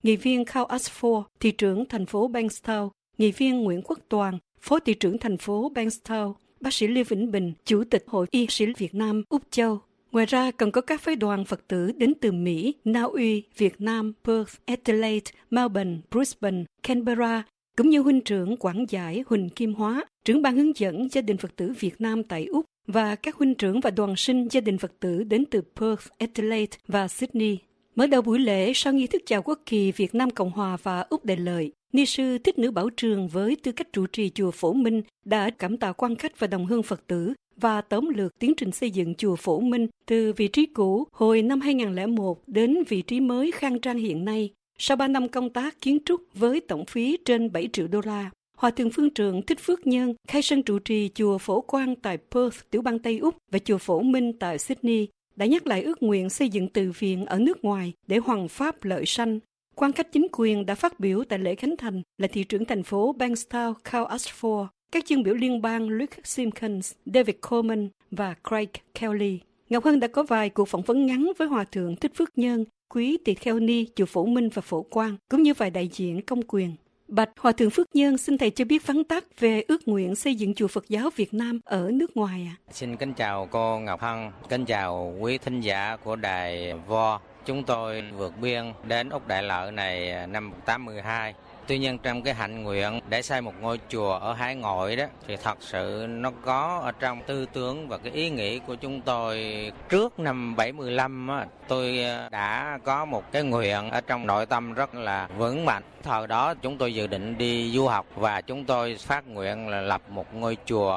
nghị viên Carl Ashford, thị trưởng thành phố Bankstown, nghị viên Nguyễn Quốc Toàn, phó thị trưởng thành phố Bankstown, bác sĩ Lê Vĩnh Bình, chủ tịch Hội Y sĩ Việt Nam Úc Châu. Ngoài ra, còn có các phái đoàn Phật tử đến từ Mỹ, Na Uy, Việt Nam, Perth, Adelaide, Melbourne, Brisbane, Canberra, cũng như huynh trưởng Quảng Giải Huỳnh Kim Hóa, trưởng ban hướng dẫn gia đình Phật tử Việt Nam tại Úc, và các huynh trưởng và đoàn sinh gia đình Phật tử đến từ Perth, Adelaide và Sydney. Mở đầu buổi lễ, sau nghi thức chào quốc kỳ Việt Nam Cộng Hòa và Úc Đại Lợi, ni sư Thích Nữ Bảo Trường với tư cách trụ trì chùa Phổ Minh đã cảm tạ quan khách và đồng hương Phật tử và tóm lược tiến trình xây dựng chùa Phổ Minh từ vị trí cũ hồi năm hai không không một đến vị trí mới khang trang hiện nay. Sau ba năm công tác kiến trúc với tổng phí trên bảy triệu đô la, Hòa thượng Phương Trượng Thích Phước Nhân khai sân trụ trì chùa Phổ Quang tại Perth, tiểu bang Tây Úc và chùa Phổ Minh tại Sydney, đã nhắc lại ước nguyện xây dựng từ viện ở nước ngoài để hoằng pháp lợi sanh. Quan khách chính quyền đã phát biểu tại lễ khánh thành là thị trưởng thành phố Bankstown Carl Ashford, các chương biểu liên bang Luke Simpkins, David Coleman và Craig Kelly. Ngọc Hân đã có vài cuộc phỏng vấn ngắn với Hòa thượng Thích Phước Nhân, quý tỳ kheo ni chùa Phổ Minh và Phổ Quang, cũng như vài đại diện công quyền. Bạch Hòa thượng Phước Nhân xin thầy cho biết vắn tắt về ước nguyện xây dựng chùa Phật giáo Việt Nam ở nước ngoài ạ. À. Xin kính chào cô Ngọc Hân, kính chào quý thính giả của đài vê o. Chúng tôi vượt biên đến Úc Đại Lợi này năm tám mươi hai. Tuy nhiên trong cái hạnh nguyện để xây một ngôi chùa ở hải ngoại đó thì thật sự nó có ở trong tư tưởng và cái ý nghĩ của chúng tôi. Trước năm bảy mươi lăm á, tôi đã có một cái nguyện ở trong nội tâm rất là vững mạnh. Thời đó chúng tôi dự định đi du học và chúng tôi phát nguyện là lập một ngôi chùa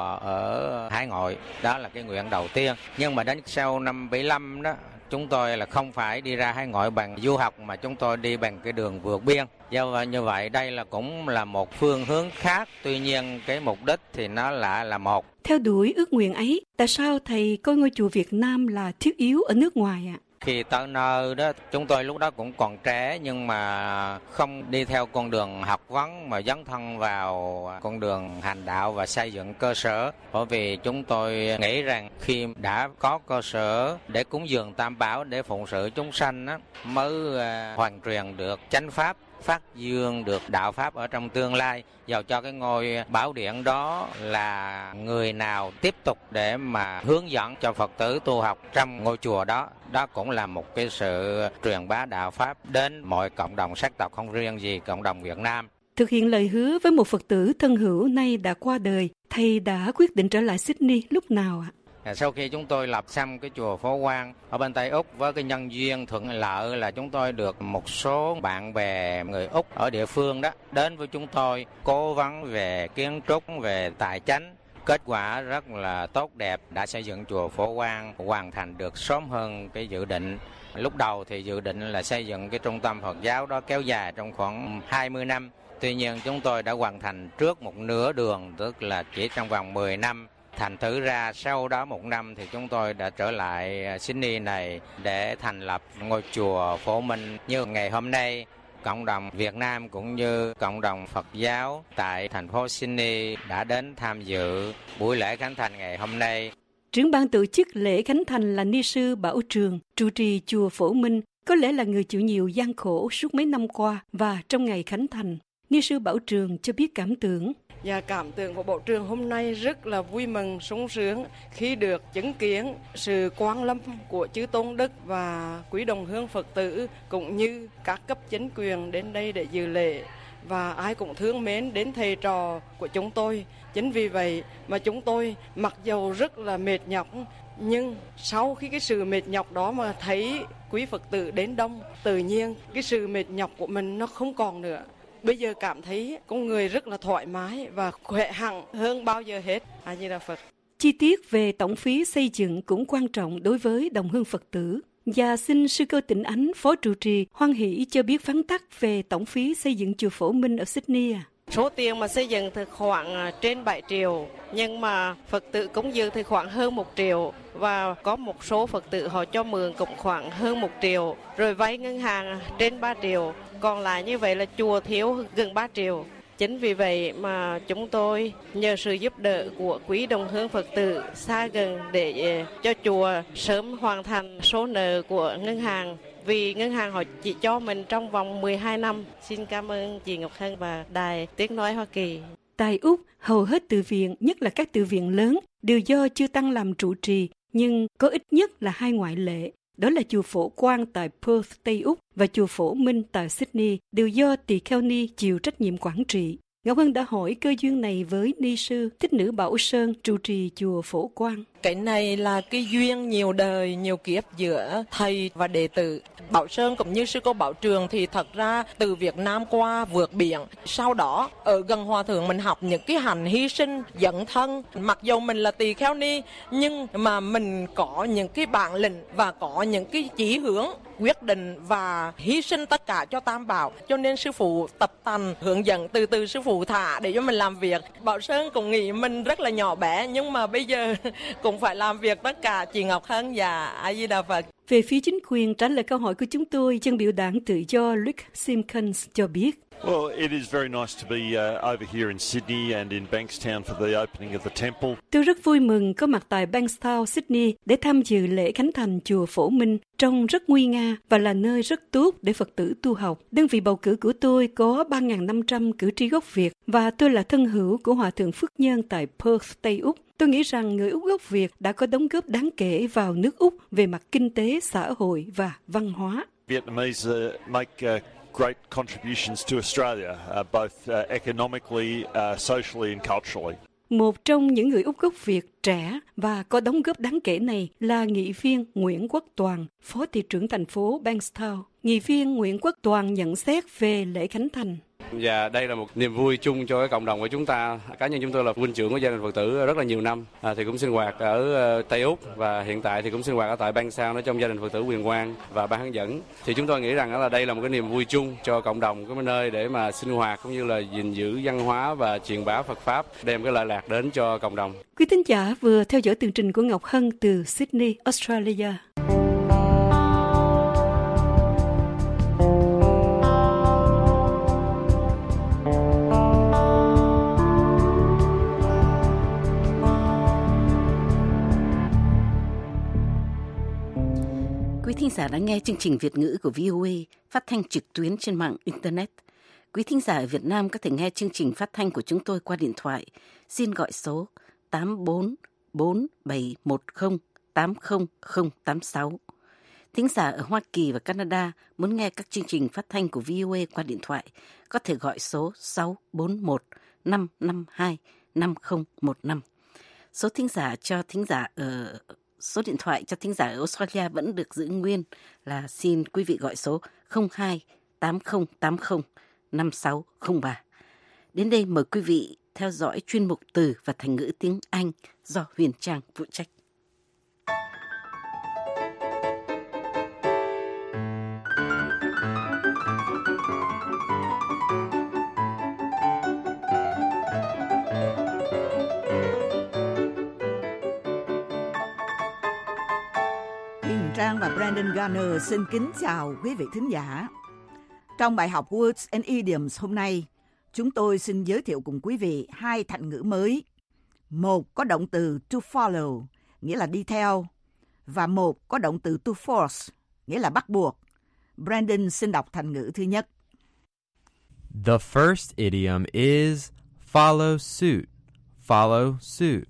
ở hải ngoại. Đó là cái nguyện đầu tiên. Nhưng mà đến sau năm bảy mươi lăm đó, chúng tôi là không phải đi ra hải ngoại bằng du học mà chúng tôi đi bằng cái đường vượt biên. Do như vậy đây là cũng là một phương hướng khác, tuy nhiên cái mục đích thì nó lại là một. Theo đuổi ước nguyện ấy, tại sao thầy coi ngôi chùa Việt Nam là thiết yếu ở nước ngoài ạ? À? Khi tới nơi đó, chúng tôi lúc đó cũng còn trẻ nhưng mà không đi theo con đường học vấn mà dấn thân vào con đường hành đạo và xây dựng cơ sở. Bởi vì chúng tôi nghĩ rằng khi đã có cơ sở để cúng dường Tam Bảo, để phụng sự chúng sanh á, mới hoàn truyền được chánh pháp, phát dương được đạo pháp ở trong tương lai. Dầu cho cái ngôi bảo điện đó là người nào tiếp tục để mà hướng dẫn cho Phật tử tu học trong ngôi chùa đó, đó cũng là một cái sự truyền bá đạo pháp đến mọi cộng đồng sắc tộc, không riêng gì cộng đồng Việt Nam. Thực hiện lời hứa với một Phật tử thân hữu nay đã qua đời, thầy đã quyết định trở lại Sydney lúc nào ạ? Sau khi chúng tôi lập xong cái chùa Phổ Quang ở bên Tây Úc, với cái nhân duyên thuận lợi là chúng tôi được một số bạn bè người Úc ở địa phương đó đến với chúng tôi cố vấn về kiến trúc, về tài chánh. Kết quả rất là tốt đẹp, đã xây dựng chùa Phổ Quang hoàn thành được sớm hơn cái dự định. Lúc đầu thì dự định là xây dựng cái trung tâm Phật giáo đó kéo dài trong khoảng hai mươi năm. Tuy nhiên chúng tôi đã hoàn thành trước một nửa đường, tức là chỉ trong vòng mười năm. Thành thử ra sau đó một năm thì chúng tôi đã trở lại Sydney này để thành lập ngôi chùa Phổ Minh. Như ngày hôm nay, cộng đồng Việt Nam cũng như cộng đồng Phật giáo tại thành phố Sydney đã đến tham dự buổi lễ khánh thành ngày hôm nay. Trưởng ban tổ chức lễ khánh thành là ni sư Bảo Trường, trụ trì chùa Phổ Minh, có lẽ là người chịu nhiều gian khổ suốt mấy năm qua và trong ngày khánh thành. Ni sư Bảo Trường cho biết cảm tưởng. Và cảm tưởng của Bộ trưởng hôm nay rất là vui mừng, sung sướng khi được chứng kiến sự quang lâm của chư Tôn Đức và quý đồng hương Phật tử cũng như các cấp chính quyền đến đây để dự lễ. Và ai cũng thương mến đến thầy trò của chúng tôi. Chính vì vậy mà chúng tôi mặc dầu rất là mệt nhọc, nhưng sau khi cái sự mệt nhọc đó mà thấy quý Phật tử đến đông, tự nhiên cái sự mệt nhọc của mình nó không còn nữa. Bây giờ cảm thấy con người rất là thoải mái và khỏe hẳn hơn bao giờ hết. A Di Đà Phật. Chi tiết về tổng phí xây dựng cũng quan trọng đối với đồng hương Phật tử. Và xin sư cô Tịnh Ánh, phó trụ trì, hoan hỷ cho biết vắn tắt về tổng phí xây dựng chùa Phổ Minh ở Sydney à. Số tiền mà xây dựng thì khoảng trên bảy triệu, nhưng mà Phật tử cúng dường thì khoảng hơn một triệu. Và có một số Phật tử họ cho mượn cũng khoảng hơn một triệu, rồi vay ngân hàng trên ba triệu. Còn lại như vậy là chùa thiếu gần ba triệu. Chính vì vậy mà chúng tôi nhờ sự giúp đỡ của quý đồng hương Phật tử xa gần để cho chùa sớm hoàn thành số nợ của ngân hàng. vì ngân hàng họ chỉ cho mình trong vòng mười hai năm. Xin cảm ơn chị Ngọc Hân và Đài Tiếng Nói Hoa Kỳ. Tại Úc, hầu hết tự viện, nhất là các tự viện lớn, đều do Chư Tăng làm trụ trì, nhưng có ít nhất là hai ngoại lệ. Đó là chùa Phổ Quang tại Perth, Tây Úc và chùa Phổ Minh tại Sydney, đều do tỳ kheo ni chịu trách nhiệm quản trị. Ngọc Hân đã hỏi cơ duyên này với ni sư Thích Nữ Bảo Sơn, trụ trì chùa Phổ Quang. Cái này là cái duyên nhiều đời, nhiều kiếp giữa thầy và đệ tử. Bảo Sơn cũng như sư cô Bảo Trường thì thật ra từ Việt Nam qua vượt biển. Sau đó ở gần Hòa Thượng mình học những cái hành hy sinh, dấn thân. Mặc dù mình là tỳ kheo ni nhưng mà mình có những cái bản lĩnh và có những cái chỉ hướng quyết định và hy sinh tất cả cho Tam Bảo. Cho nên sư phụ tập tành hướng dẫn từ từ sư phụ thả để cho mình làm việc. Bảo Sơn cũng nghĩ mình rất là nhỏ bé nhưng mà bây giờ cũng phải làm việc tất cả. Chị Ngọc Hân và A Di Đà Phật. Về phía chính quyền, trả lời câu hỏi của chúng tôi, chân biểu đảng Tự do Rick Simpkins cho biết. Well, it is very nice to be uh, over here in Sydney and in Bankstown for the opening of the temple. Tôi rất vui mừng có mặt tại Bankstown, Sydney để tham dự lễ khánh thành chùa Phổ Minh, trông rất nguy nga và là nơi rất tốt để Phật tử tu học. Đơn vị bầu cử của tôi có ba nghìn năm trăm cử tri gốc Việt và tôi là thân hữu của Hòa Thượng Phước Nhân tại Perth, Tây Úc. Tôi nghĩ rằng người Úc gốc Việt đã có đóng góp đáng kể vào nước Úc về mặt kinh tế, xã hội và văn hóa. Vietnamese uh, make uh, great contributions to Australia, uh, both uh, economically, uh, socially and culturally. Một trong những người Úc gốc Việt trẻ và có đóng góp đáng kể này là nghị viên Nguyễn Quốc Toàn, Phó thị trưởng thành phố Bankstown. Nghị viên Nguyễn Quốc Toàn nhận xét về lễ khánh thành. Và đây là một niềm vui chung cho cái cộng đồng của chúng ta. Cá nhân chúng tôi là huynh trưởng của gia đình Phật tử rất là nhiều năm, à, thì cũng sinh hoạt ở Tây Úc và hiện tại thì cũng sinh hoạt ở tại Bankstown ở trong gia đình Phật tử Quyền Quang và ban hướng dẫn. Thì chúng tôi nghĩ rằng là đây là một cái niềm vui chung cho cộng đồng, cái nơi để mà sinh hoạt cũng như là gìn giữ văn hóa và truyền bá Phật pháp, đem cái lợi lạc đến cho cộng đồng. Quý thính giả vừa theo dõi tường trình của Ngọc Hân từ Sydney, Australia. Quý thính giả đã nghe chương trình Việt ngữ của vê o a phát thanh trực tuyến trên mạng Internet. Quý thính giả ở Việt Nam có thể nghe chương trình phát thanh của chúng tôi qua điện thoại. Xin gọi số tám bốn bốn bảy một không tám không không tám sáu. Thính giả ở Hoa Kỳ và Canada muốn nghe các chương trình phát thanh của vê o a qua điện thoại có thể gọi số sáu bốn một năm năm hai năm không một năm. Số thính giả cho thính giả ở Số điện thoại cho thính giả ở Australia vẫn được giữ nguyên là xin quý vị gọi số không hai tám không tám không năm sáu không ba. Đến đây mời quý vị theo dõi chuyên mục Từ và Thành ngữ tiếng Anh do Huyền Trang phụ trách. Trang và Brandon Garner xin kính chào quý vị thính giả. Trong bài học Words and Idioms hôm nay, chúng tôi xin giới thiệu cùng quý vị hai thành ngữ mới. Một có động từ to follow, nghĩa là đi theo, và một có động từ to force, nghĩa là bắt buộc. Brandon xin đọc thành ngữ thứ nhất. The first idiom is follow suit. Follow suit.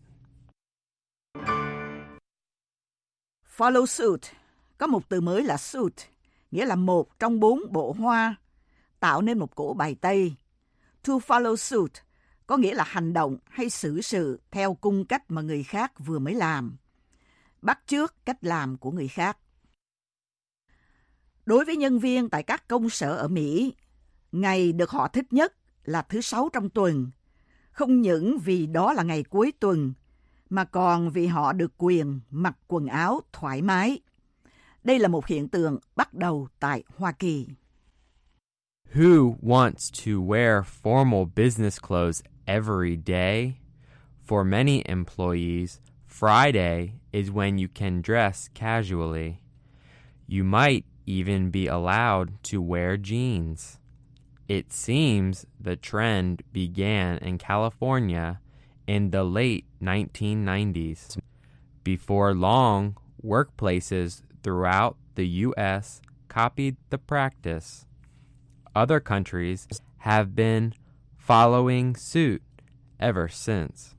Follow suit có một từ mới là suit, nghĩa là một trong bốn bộ hoa, tạo nên một cổ bài tây. To follow suit có nghĩa là hành động hay xử sự theo cung cách mà người khác vừa mới làm, bắt chước cách làm của người khác. Đối với nhân viên tại các công sở ở Mỹ, ngày được họ thích nhất là thứ Sáu trong tuần, không những vì đó là ngày cuối tuần, mà còn vì họ được quyền mặc quần áo thoải mái. Đây là một hiện tượng bắt đầu tại Hoa Kỳ. Who wants to wear formal business clothes every day? For many employees, Friday is when you can dress casually. You might even be allowed to wear jeans. It seems the trend began in California in the late nineteen nineties. Before long, workplaces throughout the U S copied the practice. Other countries have been following suit ever since.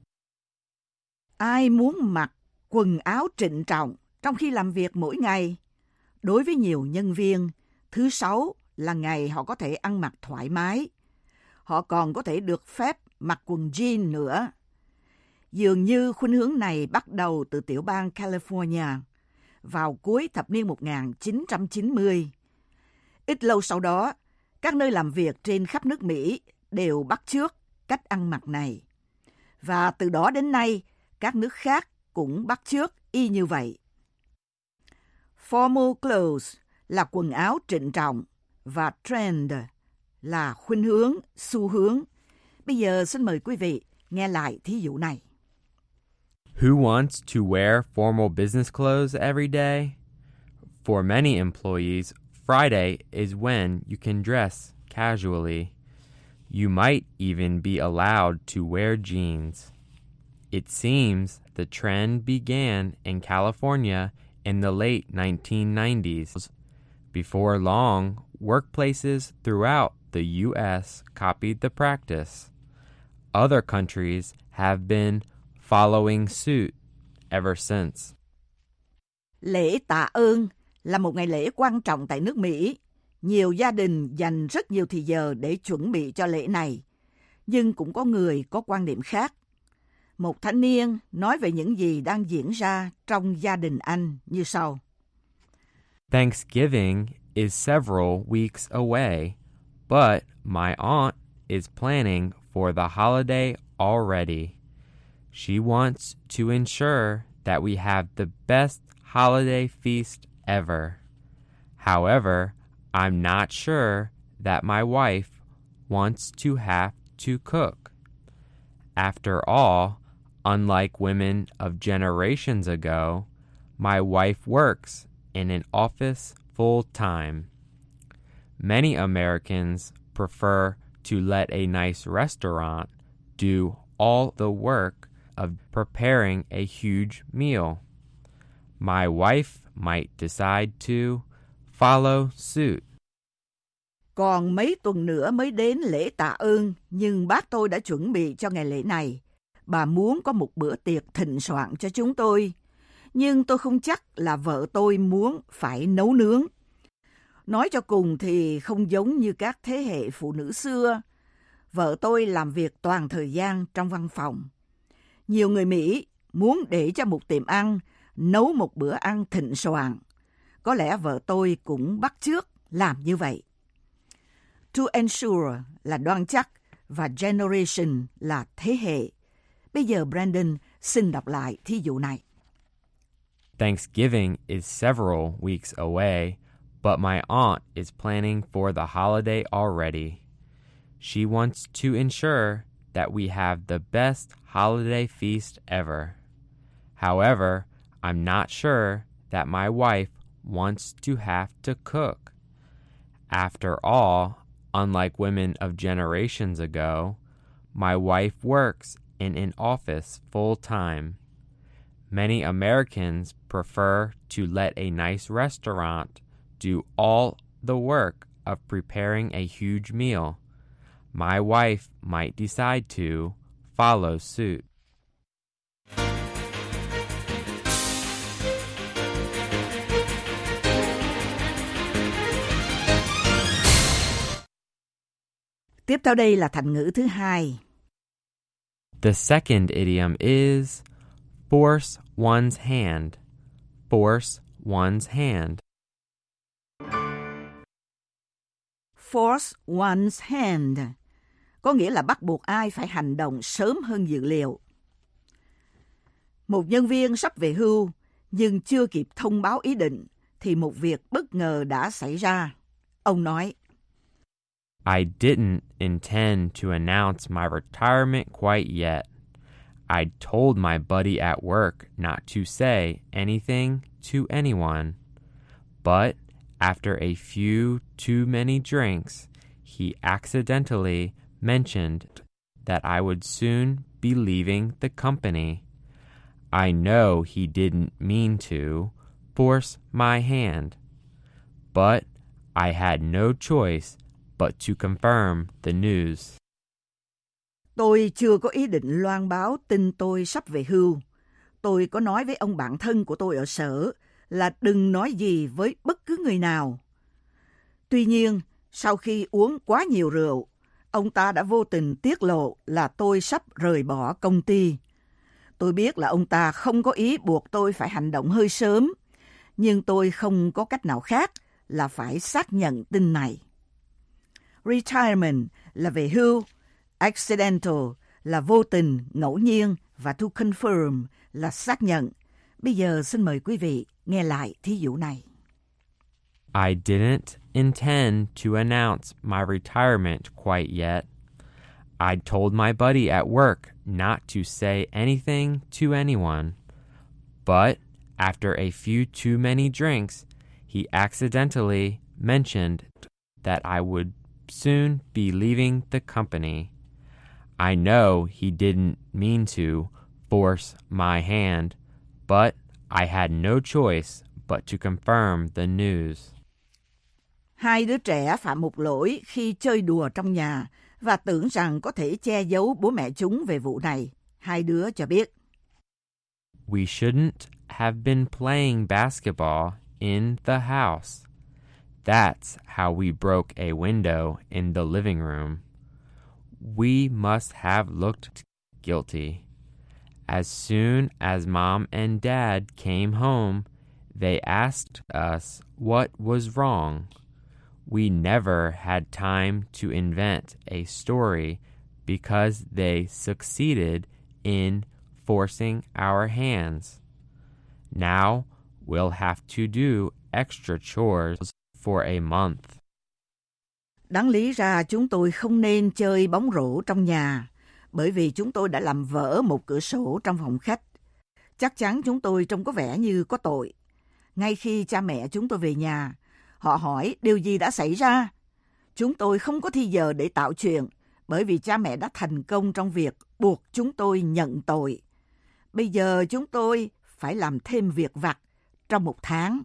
Ai muốn mặc quần áo trịnh trọng trong khi làm việc mỗi ngày? Đối với nhiều nhân viên, thứ Sáu là ngày họ có thể ăn mặc thoải mái. Họ còn có thể được phép mặc quần jean nữa. Dường như khuynh hướng này bắt đầu từ tiểu bang California vào cuối thập niên một nghìn chín trăm chín mươi. Ít lâu sau đó, các nơi làm việc trên khắp nước Mỹ đều bắt chước cách ăn mặc này. Và từ đó đến nay, các nước khác cũng bắt chước y như vậy. Formal clothes là quần áo trịnh trọng và trend là khuynh hướng, xu hướng. Bây giờ xin mời quý vị nghe lại thí dụ này. Who wants to wear formal business clothes every day? For many employees, Friday is when you can dress casually. You might even be allowed to wear jeans. It seems the trend began in California in the late nineteen nineties. Before long, workplaces throughout the U S copied the practice. Other countries have been following suit ever since. Lễ tạ ơn là một ngày lễ quan trọng tại nước Mỹ. Nhiều gia đình dành rất nhiều thời giờ để chuẩn bị cho lễ này, nhưng cũng có người có quan điểm khác. Một thanh niên nói về những gì đang diễn ra trong gia đình anh như sau. Thanksgiving is several weeks away, but my aunt is planning for the holiday already. She wants to ensure that we have the best holiday feast ever. However, I'm not sure that my wife wants to have to cook. After all, unlike women of generations ago, my wife works in an office full time. Many Americans prefer to let a nice restaurant do all the work of preparing a huge meal. My wife might decide to follow suit. Còn mấy tuần nữa mới đến lễ tạ ơn, nhưng bác tôi đã chuẩn bị cho ngày lễ này. Bà muốn có một bữa tiệc thịnh soạn cho chúng tôi, nhưng tôi không chắc là vợ tôi muốn phải nấu nướng. Nói cho cùng thì không giống như các thế hệ phụ nữ xưa. Vợ tôi làm việc toàn thời gian trong văn phòng. Nhiều người Mỹ muốn để cho một tiệm ăn nấu một bữa ăn thịnh soạn. Có lẽ vợ tôi cũng bắt chước làm như vậy. To ensure là đoan chắc và generation là thế hệ. Bây giờ Brandon xin đọc lại thí dụ này. Thanksgiving is several weeks away, but my aunt is planning for the holiday already. She wants to ensure that we have the best holiday feast ever. However, I'm not sure that my wife wants to have to cook. After all, unlike women of generations ago, my wife works in an office full time. Many Americans prefer to let a nice restaurant do all the work of preparing a huge meal. My wife might decide to follow suit. Tiếp theo đây là thành ngữ thứ hai. The second idiom is force one's hand. Force one's hand. Force one's hand có nghĩa là bắt buộc ai phải hành động sớm hơn dự liệu. Một nhân viên sắp về hưu nhưng chưa kịp thông báo ý định thì một việc bất ngờ đã xảy ra. Ông nói, I didn't intend to announce my retirement quite yet. I told my buddy at work not to say anything to anyone. But after a few too many drinks, he accidentally mentioned that I would soon be leaving the company. I know he didn't mean to force my hand, but I had no choice but to confirm the news. Tôi chưa có ý định loan báo tin tôi sắp về hưu. Tôi có nói với ông bạn thân của tôi ở sở là đừng nói gì với bất cứ người nào. Tuy nhiên, sau khi uống quá nhiều rượu, ông ta đã vô tình tiết lộ là tôi sắp rời bỏ công ty. Tôi biết là ông ta không có ý buộc tôi phải hành động hơi sớm, nhưng tôi không có cách nào khác là phải xác nhận tin này. Retirement là về hưu, accidental là vô tình, ngẫu nhiên và to confirm là xác nhận. Bây giờ xin mời quý vị nghe lại thí dụ này. I didn't intend to announce my retirement quite yet. I told my buddy at work not to say anything to anyone. But after a few too many drinks, he accidentally mentioned that I would soon be leaving the company. I know he didn't mean to force my hand, but I had no choice but to confirm the news. Hai đứa trẻ phạm một lỗi khi chơi đùa trong nhà và tưởng rằng có thể che giấu bố mẹ chúng về vụ này. Hai đứa cho biết. We shouldn't have been playing basketball in the house. That's how we broke a window in the living room. We must have looked guilty. As soon as Mom and Dad came home, they asked us what was wrong. We never had time to invent a story because they succeeded in forcing our hands. Now we'll have to do extra chores for a month. Đáng lý ra chúng tôi không nên chơi bóng rổ trong nhà, bởi vì chúng tôi đã làm vỡ một cửa sổ trong phòng khách. Chắc chắn chúng tôi trông có vẻ như có tội. Ngay khi cha mẹ chúng tôi về nhà, họ hỏi điều gì đã xảy ra. Chúng tôi không có thì giờ để tạo chuyện, bởi vì cha mẹ đã thành công trong việc buộc chúng tôi nhận tội. Bây giờ chúng tôi phải làm thêm việc vặt trong một tháng.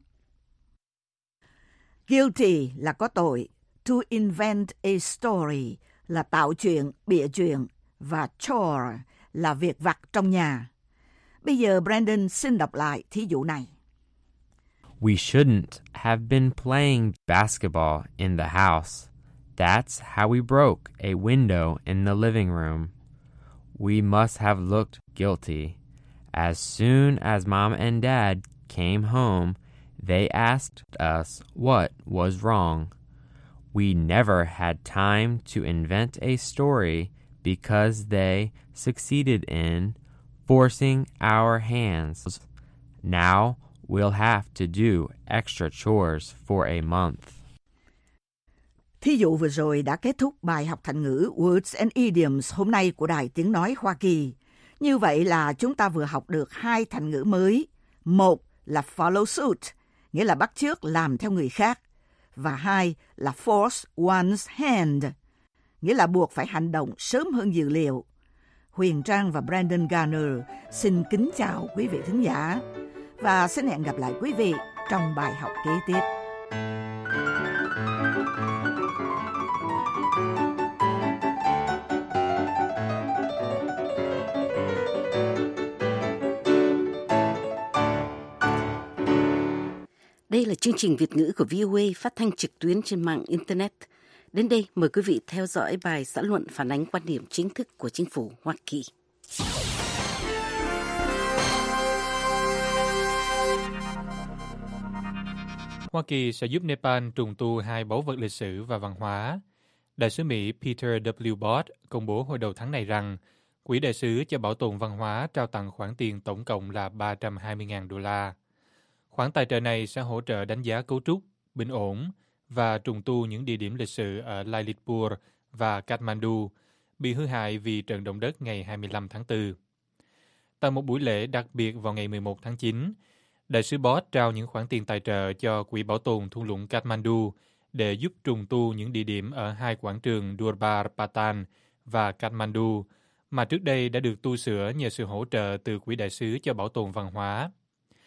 Guilty là có tội. To invent a story là tạo chuyện, bịa chuyện. Và chore là việc vặt trong nhà. Bây giờ Brandon xin đọc lại thí dụ này. We shouldn't have been playing basketball in the house. That's how we broke a window in the living room. We must have looked guilty. As soon as Mom and Dad came home, they asked us what was wrong. We never had time to invent a story because they succeeded in forcing our hands. Now we'll have to do extra chores for a month. Thí dụ vừa rồi đã kết thúc bài học thành ngữ Words and Idioms hôm nay của Đài Tiếng Nói Hoa Kỳ. Như vậy là chúng ta vừa học được hai thành ngữ mới. Một là follow suit, nghĩa là bắt chước làm theo người khác. Và hai là force one's hand, nghĩa là buộc phải hành động sớm hơn dự liệu. Huyền Trang và Brandon Garner xin kính chào quý vị thính giả và xin hẹn gặp lại quý vị trong bài học kế tiếp. Đây là chương trình Việt ngữ của vê o a phát thanh trực tuyến trên mạng Internet. Đến đây, mời quý vị theo dõi bài xã luận phản ánh quan điểm chính thức của chính phủ Hoa Kỳ. Hoa Kỳ sẽ giúp Nepal trùng tu hai báu vật lịch sử và văn hóa. Đại sứ Mỹ Peter W. Bott công bố hồi đầu tháng này rằng Quỹ đại sứ cho bảo tồn văn hóa trao tặng khoản tiền tổng cộng là ba trăm hai mươi nghìn đô la. Khoản tài trợ này sẽ hỗ trợ đánh giá cấu trúc, bình ổn và trùng tu những địa điểm lịch sử ở Lalitpur và Kathmandu bị hư hại vì trận động đất ngày hai mươi lăm tháng tư. Tại một buổi lễ đặc biệt vào ngày mười một tháng chín, Đại sứ Bott trao những khoản tiền tài trợ cho Quỹ bảo tồn thung lũng Kathmandu để giúp trùng tu những địa điểm ở hai quảng trường Durbar Patan và Kathmandu mà trước đây đã được tu sửa nhờ sự hỗ trợ từ Quỹ đại sứ cho bảo tồn văn hóa.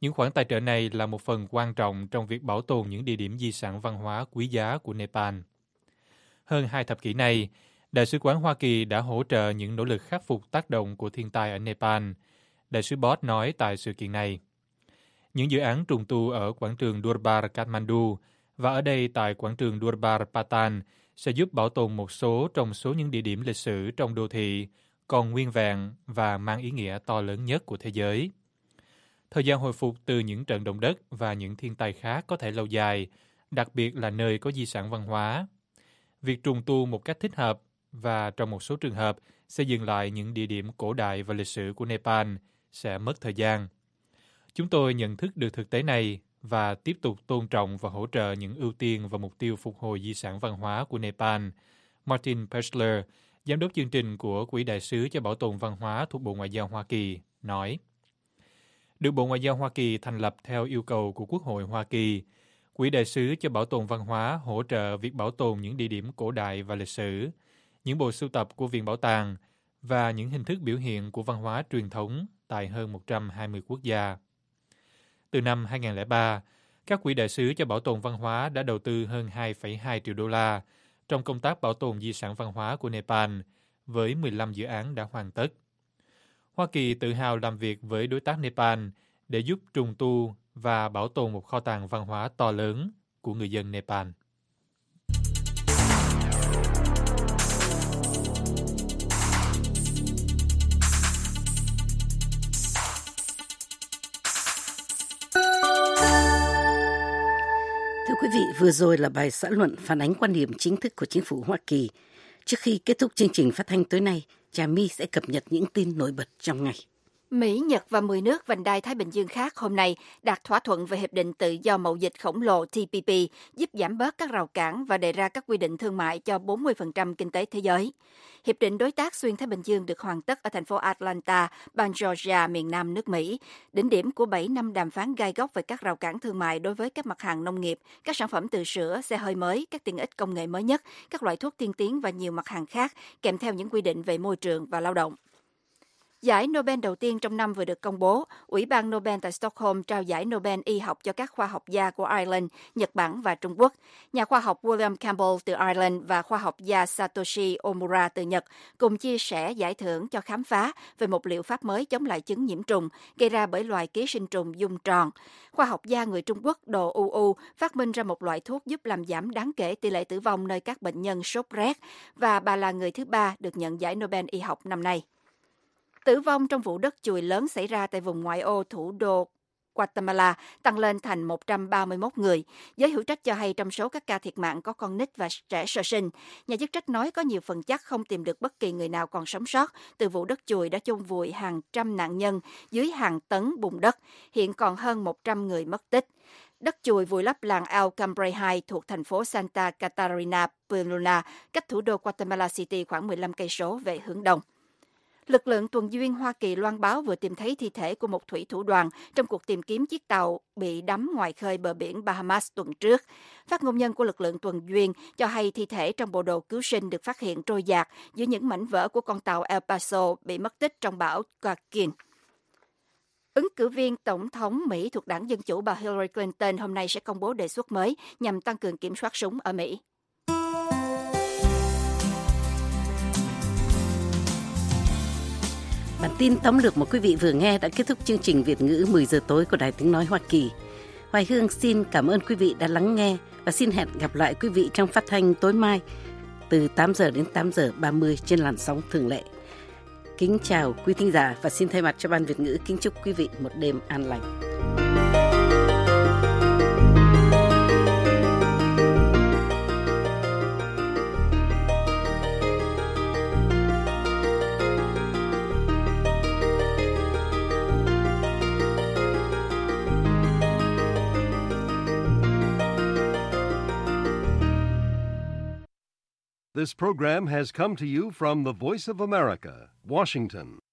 Những khoản tài trợ này là một phần quan trọng trong việc bảo tồn những địa điểm di sản văn hóa quý giá của Nepal. Hơn hai thập kỷ này, Đại sứ quán Hoa Kỳ đã hỗ trợ những nỗ lực khắc phục tác động của thiên tai ở Nepal, Đại sứ Bott nói tại sự kiện này. Những dự án trùng tu ở quảng trường Durbar Kathmandu và ở đây tại quảng trường Durbar Patan sẽ giúp bảo tồn một số trong số những địa điểm lịch sử trong đô thị còn nguyên vẹn và mang ý nghĩa to lớn nhất của thế giới. Thời gian hồi phục từ những trận động đất và những thiên tai khác có thể lâu dài, đặc biệt là nơi có di sản văn hóa. Việc trùng tu một cách thích hợp và trong một số trường hợp xây dựng lại những địa điểm cổ đại và lịch sử của Nepal sẽ mất thời gian. Chúng tôi nhận thức được thực tế này và tiếp tục tôn trọng và hỗ trợ những ưu tiên và mục tiêu phục hồi di sản văn hóa của Nepal. Martin Perschler, giám đốc chương trình của Quỹ Đại sứ cho Bảo tồn Văn hóa thuộc Bộ Ngoại giao Hoa Kỳ, nói. Được Bộ Ngoại giao Hoa Kỳ thành lập theo yêu cầu của Quốc hội Hoa Kỳ, Quỹ Đại sứ cho Bảo tồn Văn hóa hỗ trợ việc bảo tồn những địa điểm cổ đại và lịch sử, những bộ sưu tập của Viện Bảo tàng và những hình thức biểu hiện của văn hóa truyền thống tại hơn một trăm hai mươi quốc gia. Từ năm hai không không ba, các quỹ đại sứ cho bảo tồn văn hóa đã đầu tư hơn hai phẩy hai triệu đô la trong công tác bảo tồn di sản văn hóa của Nepal, với mười lăm dự án đã hoàn tất. Hoa Kỳ tự hào làm việc với đối tác Nepal để giúp trùng tu và bảo tồn một kho tàng văn hóa to lớn của người dân Nepal. Thưa quý vị, vừa rồi là bài xã luận phản ánh quan điểm chính thức của chính phủ Hoa Kỳ. Trước khi kết thúc chương trình phát thanh tối nay, Trà My sẽ cập nhật những tin nổi bật trong ngày. Mỹ, Nhật và mười nước vành đai Thái Bình Dương khác hôm nay đạt thỏa thuận về Hiệp định Tự do Mậu dịch khổng lồ T P P, giúp giảm bớt các rào cản và đề ra các quy định thương mại cho bốn mươi phần trăm kinh tế thế giới. Hiệp định đối tác xuyên Thái Bình Dương được hoàn tất ở thành phố Atlanta, bang Georgia, miền Nam nước Mỹ, đỉnh điểm của bảy năm đàm phán gai góc về các rào cản thương mại đối với các mặt hàng nông nghiệp, các sản phẩm từ sữa, xe hơi mới, các tiện ích công nghệ mới nhất, các loại thuốc tiên tiến và nhiều mặt hàng khác, kèm theo những quy định về môi trường và lao động. Giải Nobel đầu tiên trong năm vừa được công bố. Ủy ban Nobel tại Stockholm trao giải Nobel y học cho các khoa học gia của Ireland, Nhật Bản và Trung Quốc. Nhà khoa học William Campbell từ Ireland và khoa học gia Satoshi Omura từ Nhật cùng chia sẻ giải thưởng cho khám phá về một liệu pháp mới chống lại chứng nhiễm trùng gây ra bởi loài ký sinh trùng dung tròn. Khoa học gia người Trung Quốc Đồ U U phát minh ra một loại thuốc giúp làm giảm đáng kể tỷ lệ tử vong nơi các bệnh nhân sốt rét và bà là người thứ ba được nhận giải Nobel y học năm nay. Tử vong trong vụ đất chùi lớn xảy ra tại vùng ngoại ô thủ đô Guatemala tăng lên thành một trăm ba mươi mốt người. Giới hữu trách cho hay trong số các ca thiệt mạng có con nít và trẻ sơ sinh. Nhà chức trách nói có nhiều phần chắc không tìm được bất kỳ người nào còn sống sót từ vụ đất chùi đã chôn vùi hàng trăm nạn nhân dưới hàng tấn bùn đất. Hiện còn hơn một trăm người mất tích. Đất chùi vùi lấp làng El Cambre hai thuộc thành phố Santa Catarina Puluna, cách thủ đô Guatemala City khoảng mười lăm cây số về hướng đông. Lực lượng tuần duyên Hoa Kỳ loan báo vừa tìm thấy thi thể của một thủy thủ đoàn trong cuộc tìm kiếm chiếc tàu bị đắm ngoài khơi bờ biển Bahamas tuần trước. Phát ngôn nhân của lực lượng tuần duyên cho hay thi thể trong bộ đồ cứu sinh được phát hiện trôi dạt giữa những mảnh vỡ của con tàu El Paso bị mất tích trong bão Joaquin. Ứng cử viên Tổng thống Mỹ thuộc đảng Dân Chủ bà Hillary Clinton hôm nay sẽ công bố đề xuất mới nhằm tăng cường kiểm soát súng ở Mỹ. Bản tin tóm lược mà quý vị vừa nghe đã kết thúc chương trình Việt ngữ mười giờ tối của Đài Tiếng Nói Hoa Kỳ. Hoài Hương xin cảm ơn quý vị đã lắng nghe và xin hẹn gặp lại quý vị trong phát thanh tối mai từ tám giờ đến tám giờ ba mươi trên làn sóng thường lệ. Kính chào quý thính giả và xin thay mặt cho Ban Việt ngữ kính chúc quý vị một đêm an lành. This program has come to you from the Voice of America, Washington.